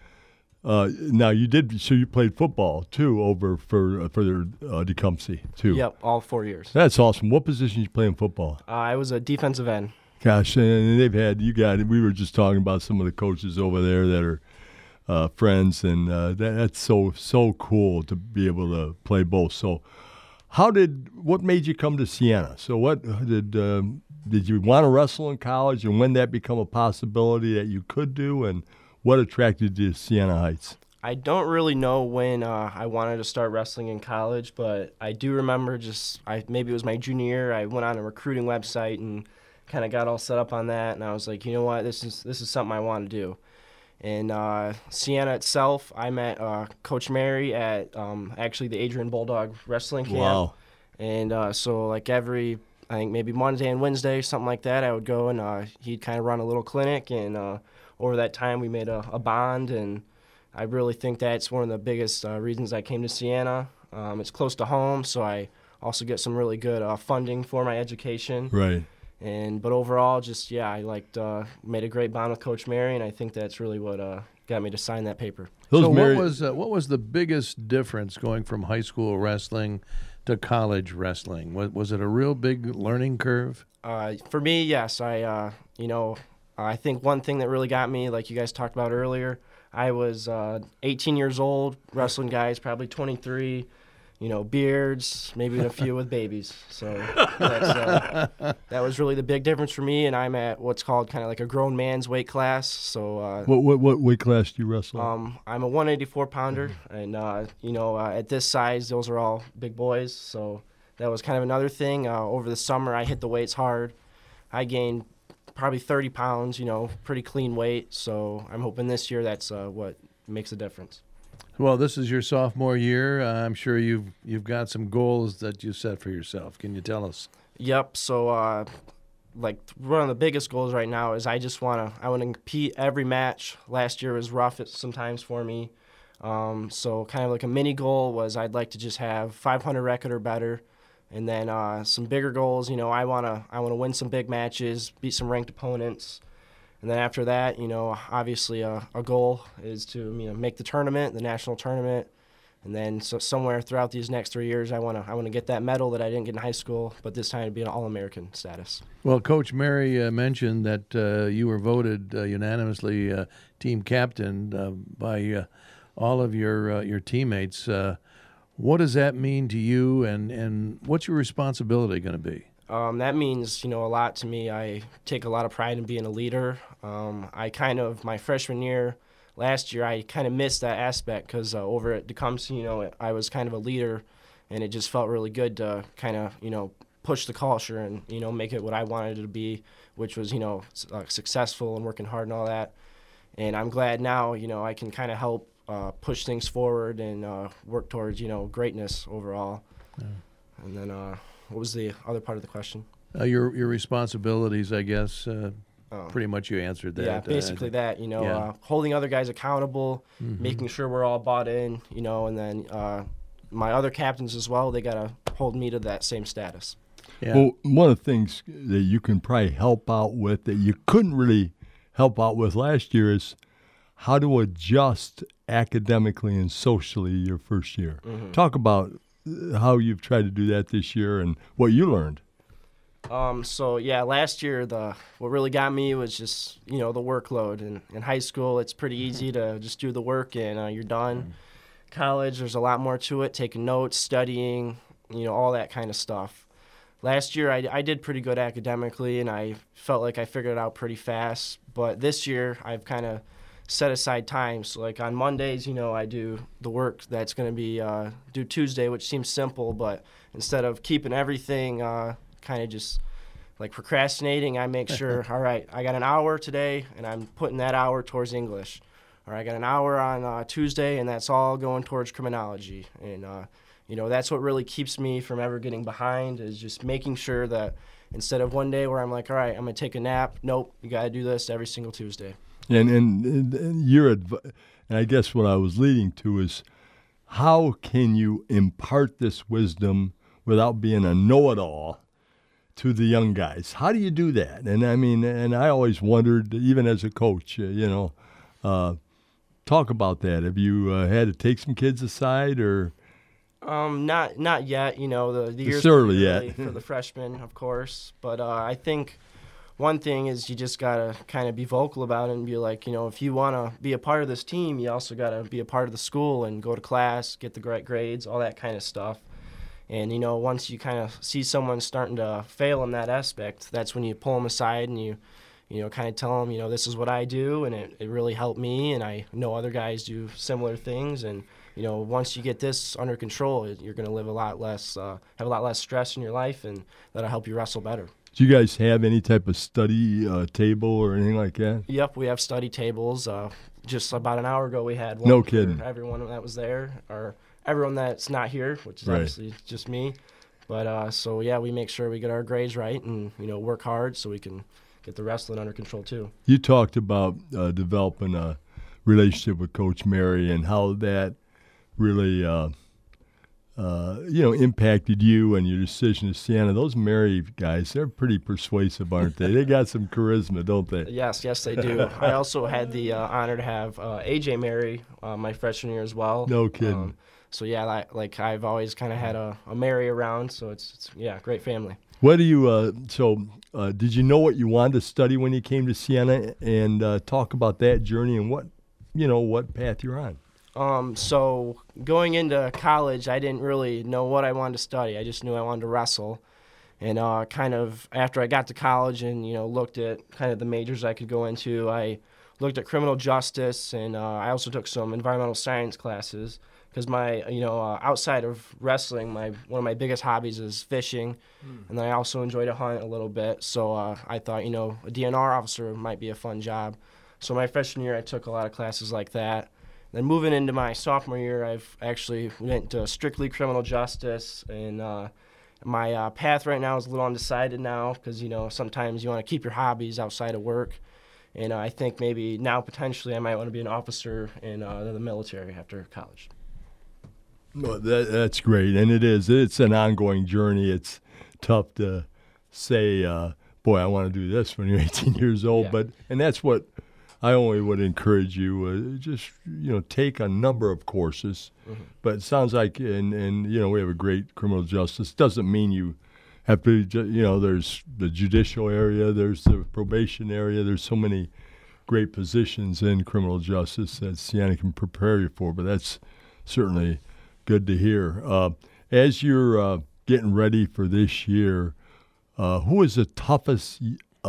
now you did. So you played football too over for Tecumseh too. Yep, all 4 years. That's awesome. What position did you play in football? I was a defensive end. Gosh, and they've had we were just talking about some of the coaches over there that are friends, and that's so cool to be able to play both. So What made you come to Siena? So what did you want to wrestle in college, and when that become a possibility that you could do, and what attracted you to Siena Heights? I don't really know when I wanted to start wrestling in college, but I do remember maybe it was my junior year. I went on a recruiting website and kind of got all set up on that, and I was like, you know what, this is something I want to do. And Siena itself, I met Coach Mary at actually the Adrian Bulldog Wrestling Camp. Wow. And so like I think maybe Monday and Wednesday, something like that, I would go and he'd kind of run a little clinic. And over that time, we made a bond. And I really think that's one of the biggest reasons I came to Siena. It's close to home, so I also get some really good funding for my education. Right. But overall, I made a great bond with Coach Mary, and I think that's really what got me to sign that paper. So what was the biggest difference going from high school wrestling to college wrestling? Was it a real big learning curve? For me, yes. I think one thing that really got me, like you guys talked about earlier, I was 18 years old, wrestling guys, probably 23. Beards, maybe a few with babies. So that was really the big difference for me. And I'm at what's called kind of like a grown man's weight class. So what weight class do you wrestle? I'm a 184-pounder, and at this size, those are all big boys. So that was kind of another thing. Over the summer, I hit the weights hard. I gained probably 30 pounds. Pretty clean weight. So I'm hoping this year that's what makes a difference. Well, this is your sophomore year. I'm sure you've got some goals that you set for yourself. Can you tell us? Yep. So, one of the biggest goals right now is I want to compete every match. Last year was rough sometimes for me. So kind of like a mini goal was I'd like to just have 500 record or better, and then some bigger goals. I want to win some big matches, beat some ranked opponents. And then after that, obviously a goal is to make the tournament, the national tournament, and then so somewhere throughout these next 3 years, I want to get that medal that I didn't get in high school, but this time to be an All-American status. Well, Coach Mary mentioned that you were voted unanimously team captain by all of your teammates. What does that mean to you, and what's your responsibility going to be? That means, a lot to me. I take a lot of pride in being a leader. My freshman year, last year, I kind of missed that aspect because over at Tecumseh, I was kind of a leader, and it just felt really good to kind of, push the culture and, make it what I wanted it to be, which was, successful and working hard and all that. And I'm glad now, I can kind of help push things forward and work towards, greatness overall. Yeah. And then what was the other part of the question? Your responsibilities, I guess. Pretty much you answered that. Yeah, basically that, holding other guys accountable, making sure we're all bought in, and then my other captains as well, they got to hold me to that same status. Yeah. Well, one of the things that you can probably help out with that you couldn't really help out with last year is how to adjust academically and socially your first year. Mm-hmm. Talk about how you've tried to do that this year and what you learned. Last year what really got me was just the workload. In high school, it's pretty easy to just do the work and you're done. Mm-hmm. College, there's a lot more to it, taking notes, studying, all that kind of stuff. Last year, I did pretty good academically, and I felt like I figured it out pretty fast. But this year, I've kind of set aside time. So like on Mondays, I do the work that's going to be due Tuesday, which seems simple, but instead of keeping everything kind of just like procrastinating, I make sure, all right, I got an hour today, and I'm putting that hour towards English. Or I got an hour on Tuesday, and that's all going towards criminology. And, that's what really keeps me from ever getting behind, is just making sure that instead of one day where I'm like, all right, I'm going to take a nap, nope, you got to do this every single Tuesday. And I guess what I was leading to is, how can you impart this wisdom without being a know-it-all to the young guys? How do you do that? And I always wondered, even as a coach, talk about that. Have you had to take some kids aside, or? Not yet. The year's it's early yet for the freshmen, of course. But I think one thing is you just gotta kind of be vocal about it and be like, if you want to be a part of this team, you also gotta be a part of the school and go to class, get the great grades, all that kind of stuff. And, once you kind of see someone starting to fail in that aspect, that's when you pull them aside and you kind of tell them, this is what I do, and it really helped me, and I know other guys do similar things. And, once you get this under control, you're going to live have a lot less stress in your life, and that'll help you wrestle better. Do you guys have any type of study table or anything like that? Yep, we have study tables. Just about an hour ago, we had one. No kidding. For everyone that was there, or everyone that's not here, which is obviously just me. But so yeah, we make sure we get our grades right and work hard so we can get the wrestling under control too. You talked about developing a relationship with Coach Mary and how that really impacted you and your decision to Siena. Those Mary guys, they're pretty persuasive, aren't they? They got some charisma, don't they? Yes, they do. I also had the honor to have AJ Mary my freshman year as well. No kidding. So yeah, like I've always kind of had a Mary around, so it's great family. What do you? Did you know what you wanted to study when you came to Siena, and talk about that journey and what path you're on? So going into college, I didn't really know what I wanted to study. I just knew I wanted to wrestle. And kind of after I got to college and looked at kind of the majors I could go into, I looked at criminal justice, and I also took some environmental science classes. Because my, outside of wrestling, one of my biggest hobbies is fishing, and then I also enjoy to hunt a little bit. So I thought, a DNR officer might be a fun job. So my freshman year, I took a lot of classes like that. Then moving into my sophomore year, I've actually went to strictly criminal justice, and my path right now is a little undecided now because, sometimes you want to keep your hobbies outside of work. And I think maybe now potentially I might want to be an officer in the military after college. Well, that's great, and it's an ongoing journey. It's tough to say, boy, I want to do this when you're 18 years old, and that's what I only would encourage you, just, take a number of courses. Mm-hmm. But it sounds like, and we have a great criminal justice. Doesn't mean you have to, there's the judicial area, there's the probation area, there's so many great positions in criminal justice that Siena can prepare you for, but that's certainly good to hear. As you're getting ready for this year, who is the toughest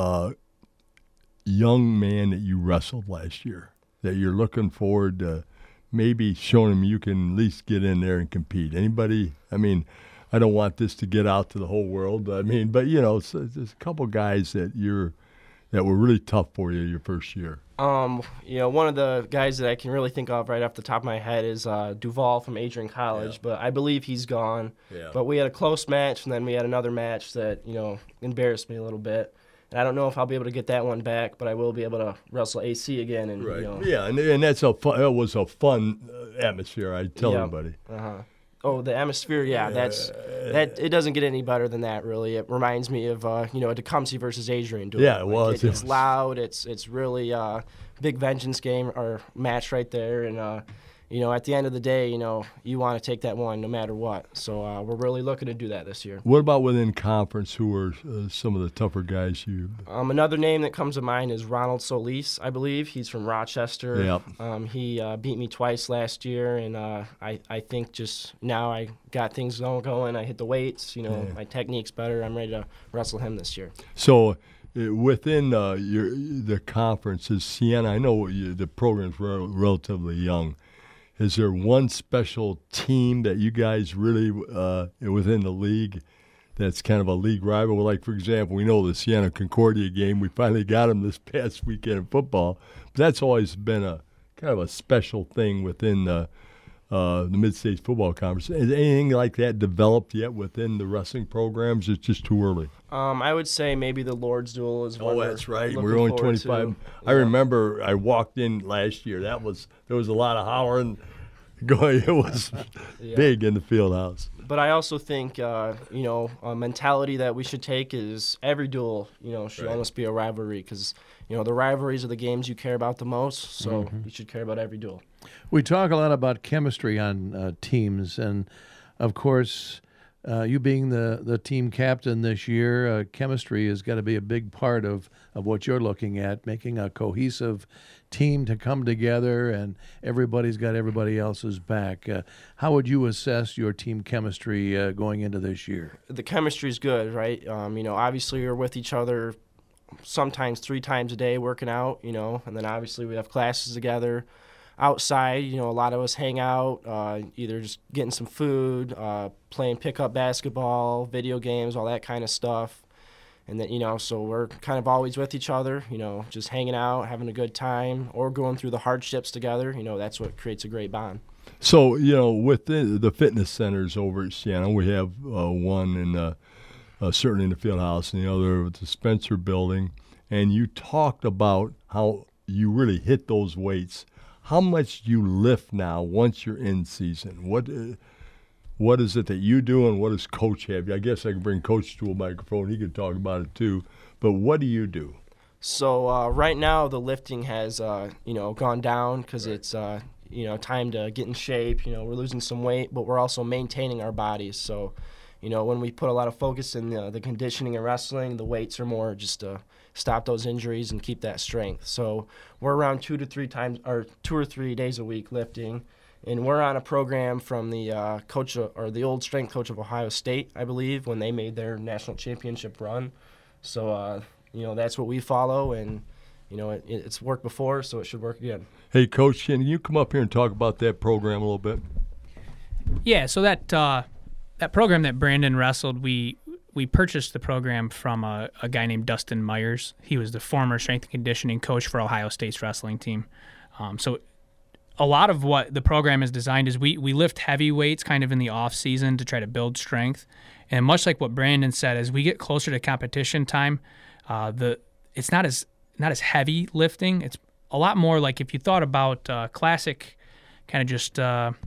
young man that you wrestled last year that you're looking forward to maybe showing him you can at least get in there and compete? Anybody? I mean, I don't want this to get out to the whole world, but there's a couple guys that were really tough for you your first year. One of the guys that I can really think of right off the top of my head is Duval from Adrian College, but I believe he's gone. Yeah. But we had a close match, and then we had another match that, embarrassed me a little bit. And I don't know if I'll be able to get that one back, but I will be able to wrestle AC again. And, right. Yeah, and that's it was a fun atmosphere, I tell everybody. Uh-huh. Oh, the atmosphere, it doesn't get any better than that, really. It reminds me of, a Tecumseh versus Adrian duel. Yeah, well, it's loud. It's really big vengeance game or match right there. And, at the end of the day, you want to take that one no matter what. So we're really looking to do that this year. What about within conference? Who are some of the tougher guys you? Another name that comes to mind is Ronald Solis, I believe. He's from Rochester. Yep. He beat me twice last year, and I think just now I got things going. I hit the weights. My technique's better. I'm ready to wrestle him this year. So within the conference is Siena. I know the program's relatively young. Is there one special team that you guys really, within the league, that's kind of a league rival? Like, for example, we know the Siena Concordia game. We finally got them this past weekend in football. But that's always been a kind of a special thing within the Mid-States Football Conference. Is anything like that developed yet within the wrestling programs? It's just too early. I would say maybe the Lord's Duel is one. Oh, that's right. We're only 25. I remember I walked in last year. There was a lot of hollering going. It was big in the field house. But I also think, a mentality that we should take is every duel, should almost be a rivalry because, the rivalries are the games you care about the most, so you should care about every duel. We talk a lot about chemistry on teams, and, of course, you being the team captain this year, chemistry has got to be a big part of what you're looking at, making a cohesive team to come together and everybody's got everybody else's back. How would you assess your team chemistry going into this year? The chemistry's good, right? Obviously we're with each other sometimes 3 times a day working out, and then obviously we have classes together. Outside, a lot of us hang out, either just getting some food, playing pickup basketball, video games, all that kind of stuff. And then, so we're kind of always with each other, just hanging out, having a good time, or going through the hardships together. That's what creates a great bond. So, within the fitness centers over at Siena, we have one in certainly in the field house and the other at the Spencer building. And you talked about how you really hit those weights. How much do you lift now once you're in season? What is it that you do, and what does Coach have? I guess I can bring Coach to a microphone. He could talk about it too. But what do you do? So right now the lifting has gone down because it's time to get in shape. We're losing some weight, but we're also maintaining our bodies. So when we put a lot of focus in the conditioning and wrestling, the weights are more just to stop those injuries and keep that strength. So we're around 2 or 3 days a week lifting. And we're on a program from the coach or the old strength coach of Ohio State, I believe, when they made their national championship run. So, that's what we follow, and, it's worked before, so it should work again. Hey, Coach, can you come up here and talk about that program a little bit? Yeah, so that program that Brandon wrestled, we purchased the program from a guy named Dustin Myers. He was the former strength and conditioning coach for Ohio State's wrestling team. So a lot of what the program is designed is we lift heavy weights kind of in the off season to try to build strength. And much like what Brandon said, as we get closer to competition time, it's not as heavy lifting. It's a lot more like if you thought about classic kind of just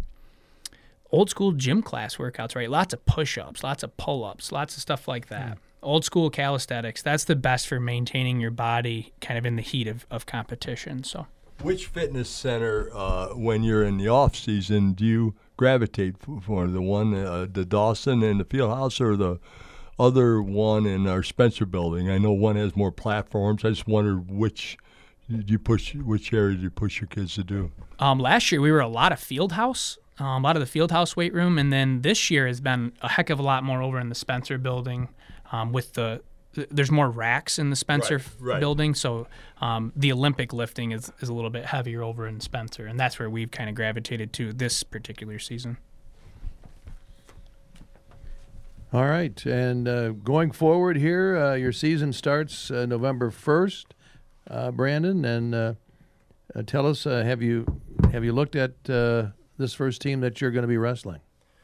old school gym class workouts, right? Lots of push-ups, lots of pull-ups, lots of stuff like that. Old school calisthenics, that's the best for maintaining your body kind of in the heat of competition. So, which fitness center, when you're in the off season, do you gravitate for? The one, the Dawson in the Fieldhouse, or the other one in our Spencer building? I know one has more platforms. I just wondered which area do you push your kids to do? Last year we were a lot of Fieldhouse, a lot of the Fieldhouse weight room, and then this year has been a heck of a lot more over in the Spencer building with there's more racks in the Spencer building, so the Olympic lifting is a little bit heavier over in Spencer, and that's where we've kind of gravitated to this particular season. All right, and going forward here, your season starts November 1st, Brandon, and tell us, have you looked at this first team that you're going to be wrestling?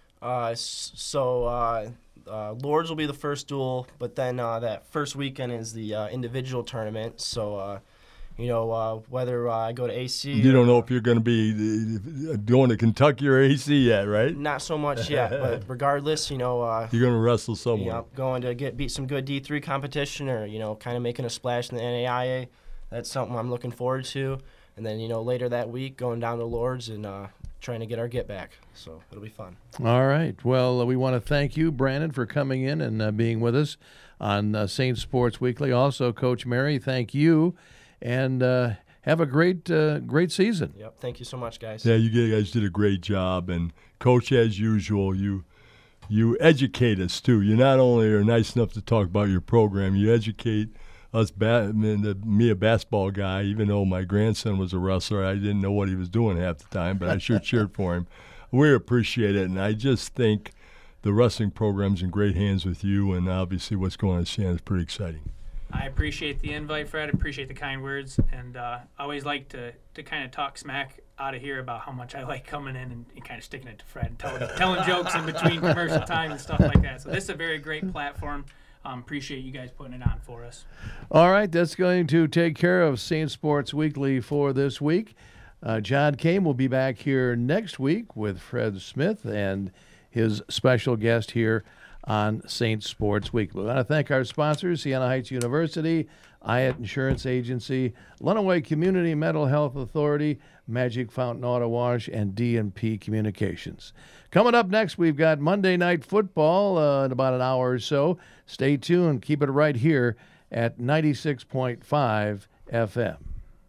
Lords will be the first duel, but then that first weekend is the individual tournament. So, whether I go to AC. You don't know if you're going to be going to Kentucky or AC yet, right? Not so much yet, but regardless, you're going to wrestle somewhere. Going to beat some good D3 competition, or kind of making a splash in the NAIA. That's something I'm looking forward to. And then later that week, going down to Lords and trying to get our get back. So it'll be fun. All right. Well, we want to thank you, Brandon, for coming in and being with us on Saint Sports Weekly. Also, Coach Mary, thank you, and have a great season. Yep. Thank you so much, guys. Yeah, you guys did a great job, and Coach, as usual, you educate us too. You not only are nice enough to talk about your program, you educate us, me, a basketball guy. Even though my grandson was a wrestler, I didn't know what he was doing half the time, but I sure cheered for him. We appreciate it, and I just think the wrestling program's in great hands with you, and obviously what's going on at Siena is pretty exciting. I appreciate the invite, Fred. I appreciate the kind words, and I always like to kind of talk smack out of here about how much I like coming in and kind of sticking it to Fred and telling jokes in between commercial time and stuff like that. So this is a very great platform. Appreciate you guys putting it on for us. All right, that's going to take care of Saint Sports Weekly for this week. John Kane will be back here next week with Fred Smith and his special guest here on Saint Sports Weekly. We want to thank our sponsors, Siena Heights University, Hyatt Insurance Agency, Lenawee Community Mental Health Authority, Magic Fountain Auto Wash, and D&P Communications. Coming up next, we've got Monday Night Football in about an hour or so. Stay tuned. Keep it right here at 96.5 FM.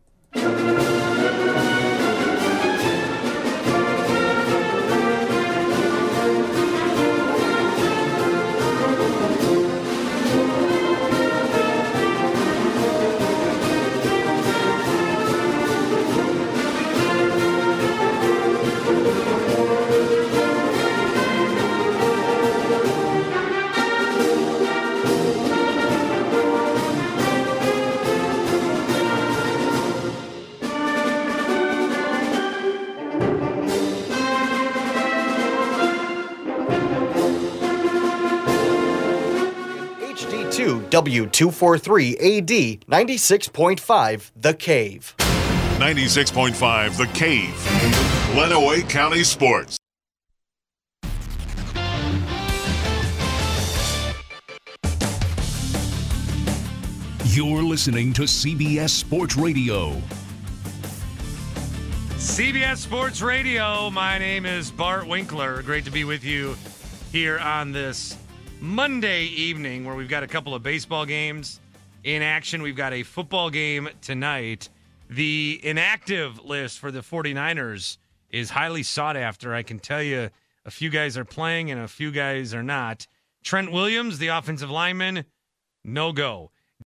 W243AD 96.5 The Cave. 96.5 The Cave. Lenawee County Sports. You're listening to CBS Sports Radio. CBS Sports Radio. My name is Bart Winkler. Great to be with you here on this Monday evening where we've got a couple of baseball games in action. We've got a football game tonight. The inactive list for the 49ers is highly sought after. I can tell you a few guys are playing and a few guys are not. Trent Williams, the offensive lineman, no go.